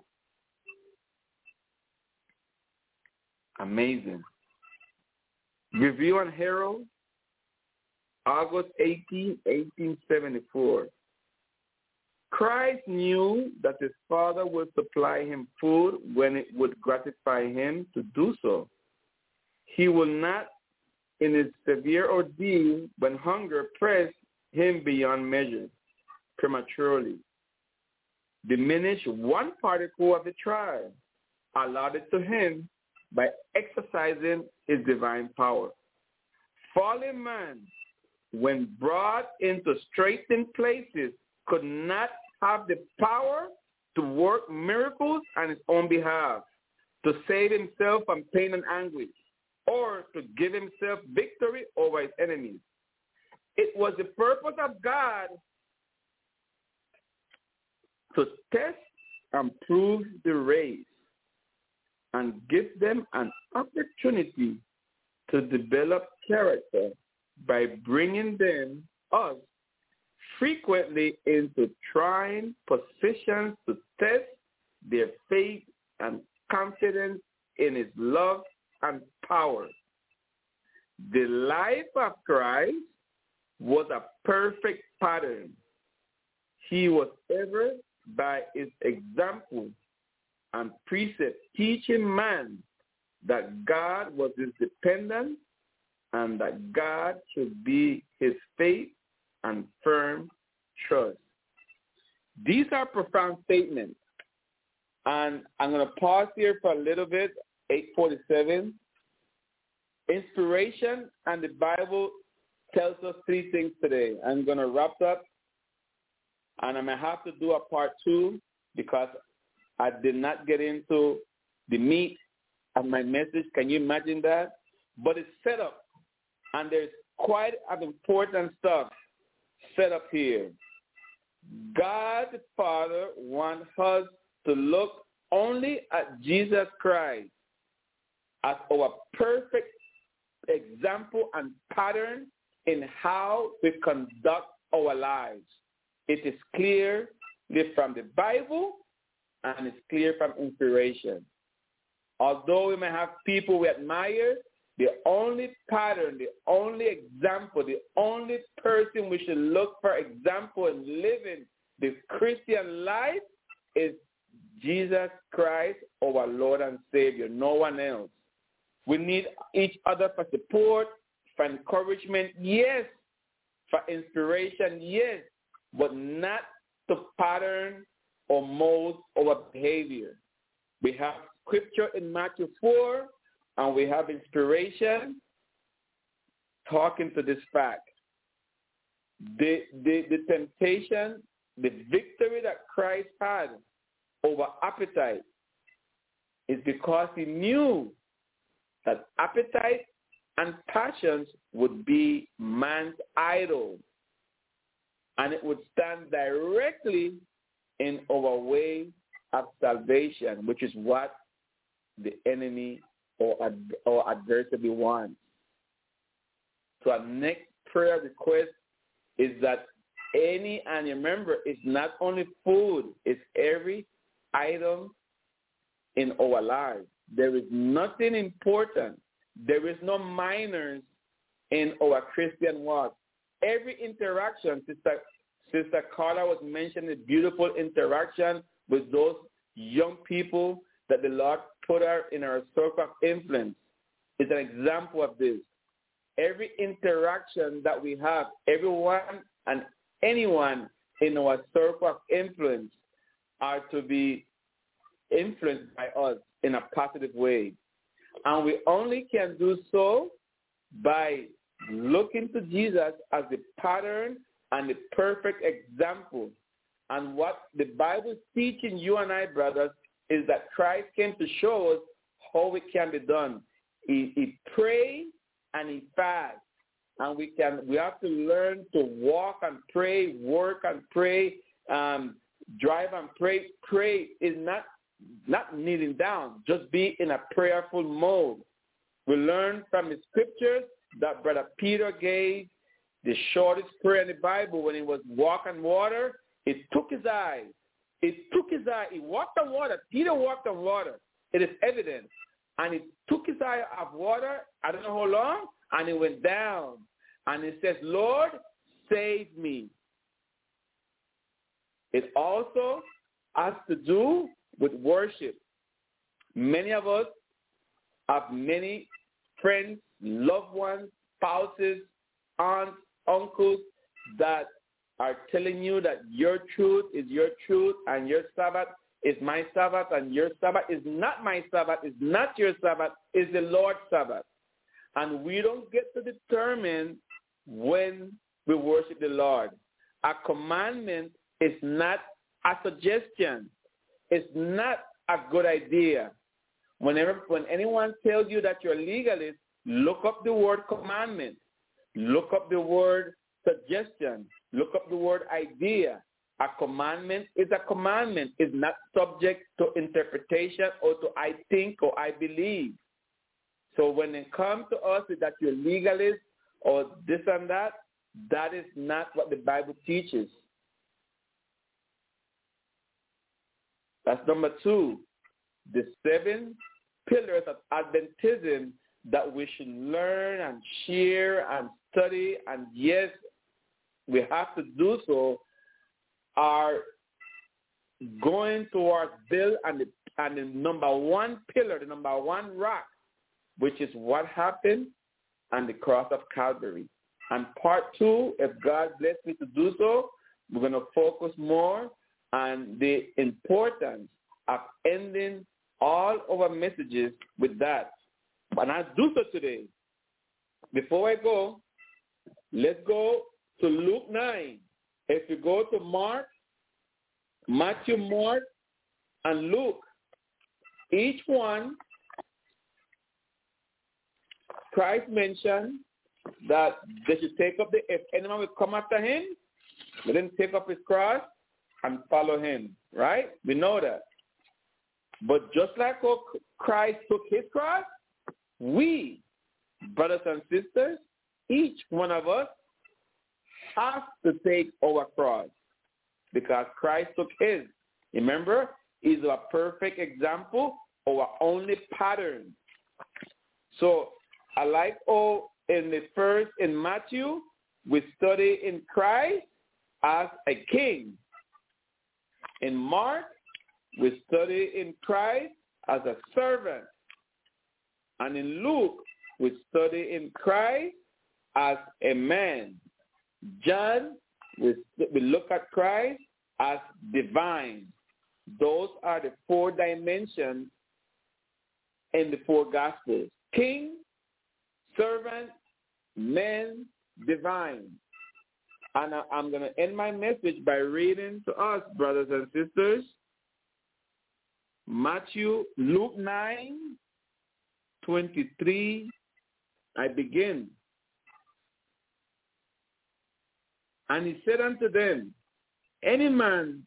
Amazing. Review and Herald, August eighteenth, eighteen seventy-four. Christ knew that his Father would supply him food when it would gratify him to do so. He will not, in his severe ordeal, when hunger pressed him beyond measure, prematurely diminish one particle of the trial allotted to him by exercising his divine power. Fallen man, when brought into straitened places, could not have the power to work miracles on his own behalf, to save himself from pain and anguish, or to give himself victory over his enemies. It was the purpose of God to test and prove the race and give them an opportunity to develop character by bringing them, us, frequently into trying positions to test their faith and confidence in his love and power. The life of Christ was a perfect pattern. He was ever, by his example and precept, teaching man that God was his dependent and that God should be his faith and firm trust. These are profound statements. And I'm going to pause here for a little bit, eight forty-seven. Inspiration and the Bible tells us three things today. I'm going to wrap up, and I may have to do a part two because I did not get into the meat of my message. Can you imagine that? But it's set up, and there's quite an important stuff set up here. God the Father wants us to look only at Jesus Christ as our perfect example and pattern in how we conduct our lives. It is clear from the Bible and it's clear from inspiration. Although we may have people we admire, the only pattern, the only example, the only person we should look for example in living the Christian life is Jesus Christ, our Lord and Savior, no one else. We need each other for support, for encouragement, yes, for inspiration, yes, but not to pattern or mold our behavior. We have scripture in Matthew four, and we have inspiration talking to this fact. The, the, the temptation, the victory that Christ had over appetite is because he knew that appetite and passions would be man's idol, and it would stand directly in our way of salvation, which is what the enemy or, ad- or adversary wants. So our next prayer request is that any, and remember, it's not only food, it's every item in our lives. There is nothing important. There is no minors in our Christian walk. Every interaction, Sister, Sister Carla was mentioning a beautiful interaction with those young people that the Lord put her in our circle of influence. Is an example of this. Every interaction that we have, everyone and anyone in our circle of influence are to be influenced by us in a positive way. And we only can do so by looking to Jesus as the pattern and the perfect example. And what the Bible is teaching you and I, brothers, is that Christ came to show us how it can be done. He, he prayed and he fasted. And we can we have to learn to walk and pray, work and pray, um, drive and pray. Pray is not not kneeling down, just be in a prayerful mode. We learn from the scriptures that Brother Peter gave the shortest prayer in the Bible when he was walking water. It took his eyes. It took his eye. He walked on water. Peter walked on water. It is evident. And he took his eye off water, I don't know how long, and he went down. And he says, Lord, save me. It also has to do with worship. Many of us have many friends, loved ones, spouses, aunts, uncles that are telling you that your truth is your truth and your Sabbath It's my Sabbath and your Sabbath. It's not my Sabbath. It's not your Sabbath. It's the Lord's Sabbath. And we don't get to determine when we worship the Lord. A commandment is not a suggestion. It's not a good idea. Whenever, when anyone tells you that you're a legalist, look up the word commandment. Look up the word suggestion. Look up the word idea. A commandment is a commandment. It's not subject to interpretation or to I think or I believe. So when it comes to us that you're legalist or this and that, that is not what the Bible teaches. That's number two. The seven pillars of Adventism that we should learn and share and study, and yes, we have to do so, are going towards Bill and the, and the number one pillar, the number one rock, which is what happened on the cross of Calvary. And part two, if God bless me to do so, we're going to focus more on the importance of ending all our messages with that. And I'll do so today. Before I go, let's go to Luke nine. If you go to Mark, Matthew, Mark, and Luke, each one, Christ mentioned that they should take up the, if anyone will come after him, let him take up his cross and follow him, right? We know that. But just like how Christ took his cross, we, brothers and sisters, each one of us have to take our cross because Christ took his. Remember, he's our perfect example, our only pattern. So I like how in the first, in Matthew, we study in Christ as a king. In Mark, we study in Christ as a servant. And in Luke, we study in Christ as a man. John, we, we look at Christ as divine. Those are the four dimensions in the four Gospels. King, servant, man, divine. And I, I'm going to end my message by reading to us, brothers and sisters, Matthew, Luke nine, twenty-three, I begin. And he said unto them, any man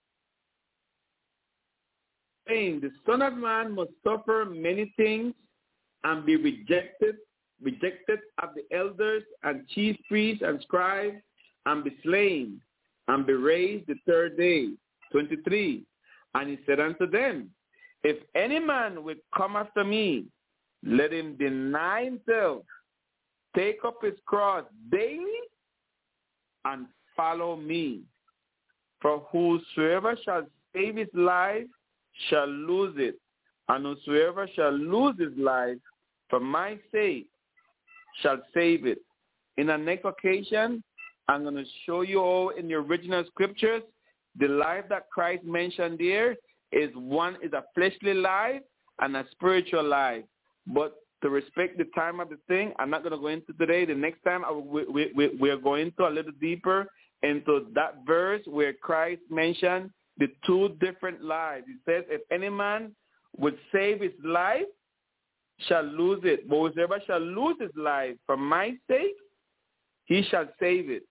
saying the Son of Man must suffer many things and be rejected, rejected of the elders and chief priests and scribes, and be slain, and be raised the third day. twenty-three. And he said unto them, if any man will come after me, let him deny himself, take up his cross daily, and follow me. For whosoever shall save his life shall lose it, and whosoever shall lose his life for my sake shall save it. In the next occasion, I'm going to show you all in the original scriptures, the life that Christ mentioned there is one is a fleshly life and a spiritual life. But to respect the time of the thing, I'm not going to go into today. The next time I, we, we, we are going to a little deeper into that verse where Christ mentioned the two different lives. He says, if any man would save his life, shall lose it. But whoever shall lose his life for my sake, he shall save it.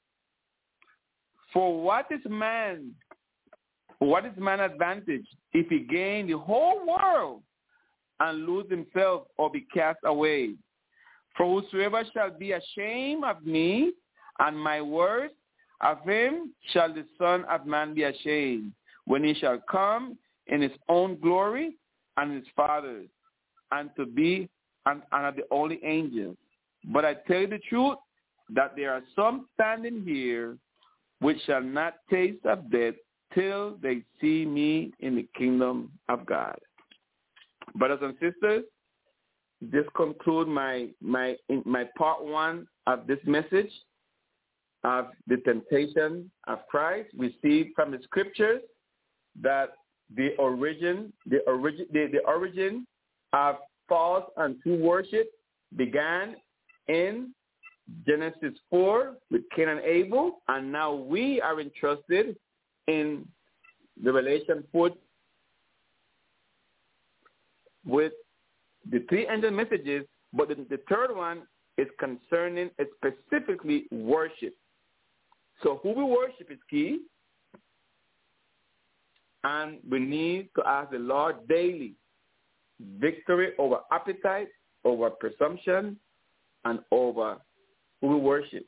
For what is man, what is man advantage if he gain the whole world and lose himself or be cast away? For whosoever shall be ashamed of me and my words, of him shall the Son of Man be ashamed, when he shall come in his own glory and his Father's, and to be and, and of the only angels. But I tell you the truth, that there are some standing here which shall not taste of death till they see me in the kingdom of God. Brothers and sisters, this concludes my my my part one of this message of the temptation of Christ. We see from the scriptures that the origin, the origin, the, the origin of false and true worship began in Genesis four with Cain and Abel, and now we are entrusted in Revelation four with the three angel messages, but the, the third one is concerning specifically worship. So who we worship is key, and we need to ask the Lord daily victory over appetite, over presumption, and over who we worship.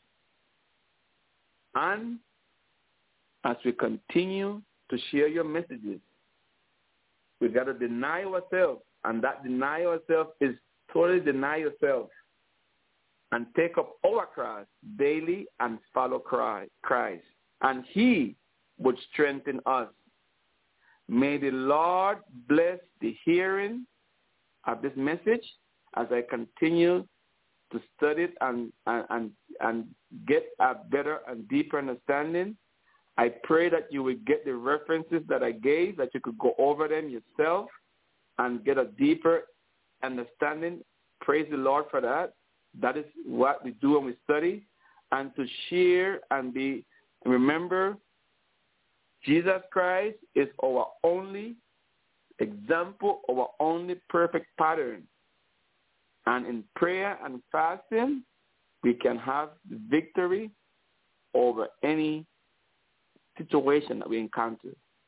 And as we continue to share your messages, we've got to deny ourselves, and that deny ourselves is totally deny yourself and take up our cross daily and follow Christ, and he would strengthen us. May the Lord bless the hearing of this message as I continue to study it and, and, and, and get a better and deeper understanding. I pray that you will get the references that I gave, that you could go over them yourself and get a deeper understanding. Praise the Lord for that. That is what we do when we study. And to share and be, remember, Jesus Christ is our only example, our only perfect pattern. And in prayer and fasting, we can have victory over any situation that we encounter.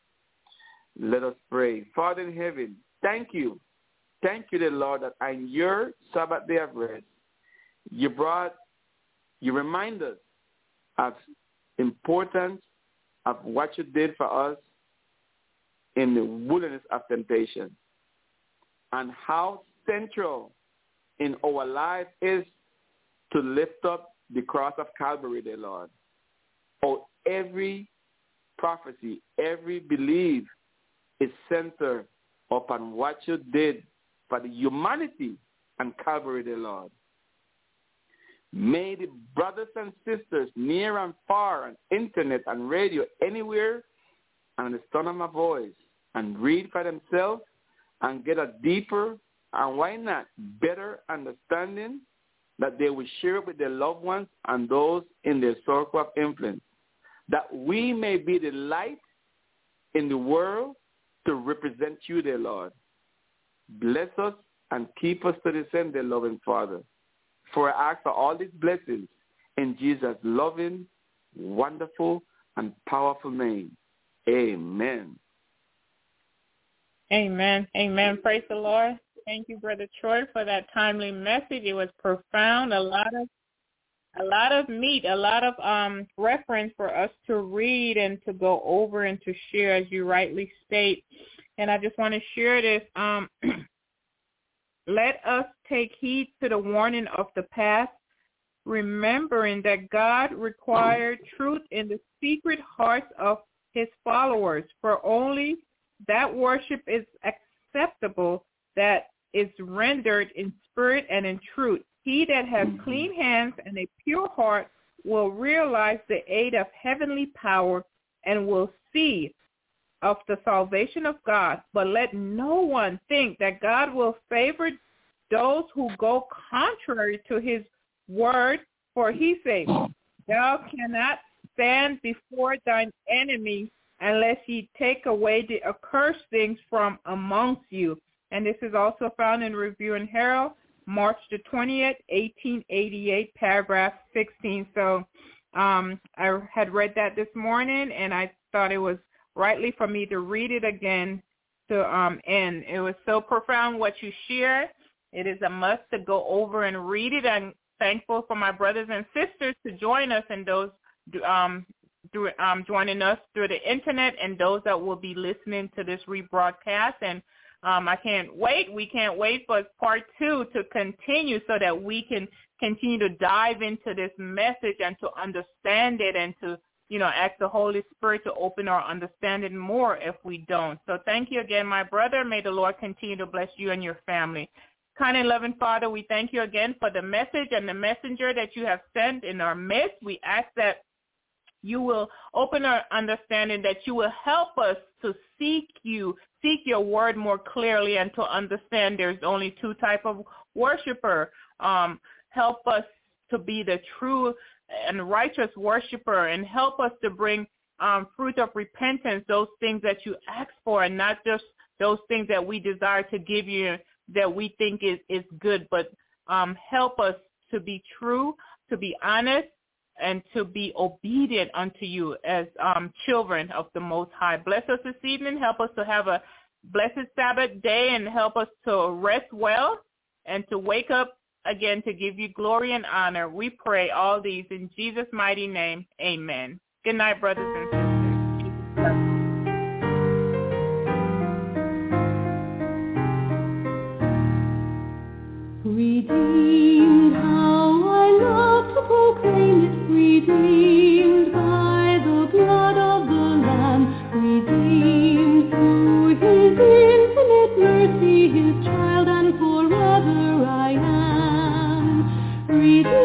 Let us pray. Father in heaven, thank you. Thank you, dear Lord, that on your Sabbath day of rest, you brought, you remind us of importance of what you did for us in the wilderness of temptation, and how central in our life is to lift up the cross of Calvary, dear Lord. Oh, every prophecy, every belief is centered upon what you did for the humanity on Calvary, dear Lord. May the brothers and sisters near and far on internet and radio, anywhere, and the sound of my voice, and read for themselves and get a deeper and why not better understanding, that they will share it with their loved ones and those in their circle of influence, that we may be the light in the world to represent you, dear Lord. Bless us and keep us to the end, dear loving Father. For I ask for all these blessings in Jesus' loving, wonderful, and powerful name. Amen. Amen. Amen. Praise the Lord. Thank you, Brother Troy, for that timely message. It was profound. A lot of a lot of meat, a lot of um, reference for us to read and to go over and to share, as you rightly state. And I just want to share this. Um, let us take heed to the warning of the past, remembering that God required truth in the secret hearts of his followers, for only that worship is acceptable that is rendered in spirit and in truth. He that has clean hands and a pure heart will realize the aid of heavenly power and will see of the salvation of God. But let no one think that God will favor those who go contrary to his word, for he says, thou cannot stand before thine enemy unless he take away the accursed things from amongst you. And this is also found in Review and Herald, March the twentieth, eighteen eighty-eight, paragraph sixteen. So um, I had read that this morning, and I thought it was rightly for me to read it again to um, end. It was so profound what you shared. It is a must to go over and read it. I'm thankful for my brothers and sisters to join us and those um, through, um, joining us through the internet, and those that will be listening to this rebroadcast. And Um, I can't wait. We can't wait for part two to continue so that we can continue to dive into this message and to understand it and to, you know, ask the Holy Spirit to open our understanding more if we don't. So thank you again, my brother. May the Lord continue to bless you and your family. Kind and loving Father, we thank you again for the message and the messenger that you have sent in our midst. We ask that you will open our understanding, that you will help us to seek you, seek your word more clearly, and to understand there's only two type of worshiper. Um, help us to be the true and righteous worshiper, and help us to bring um, fruit of repentance, those things that you ask for, and not just those things that we desire to give you that we think is, is good, but um, help us to be true, to be honest, and to be obedient unto you as um, children of the Most High. Bless us this evening. Help us to have a blessed Sabbath day, and help us to rest well and to wake up again to give you glory and honor. We pray all these in Jesus' mighty name. Amen. Good night, brothers and sisters. Redeemed, how I love to proclaim it, redeemed by the blood of the Lamb, redeemed through his infinite mercy, his child, and forever I am. Redeemed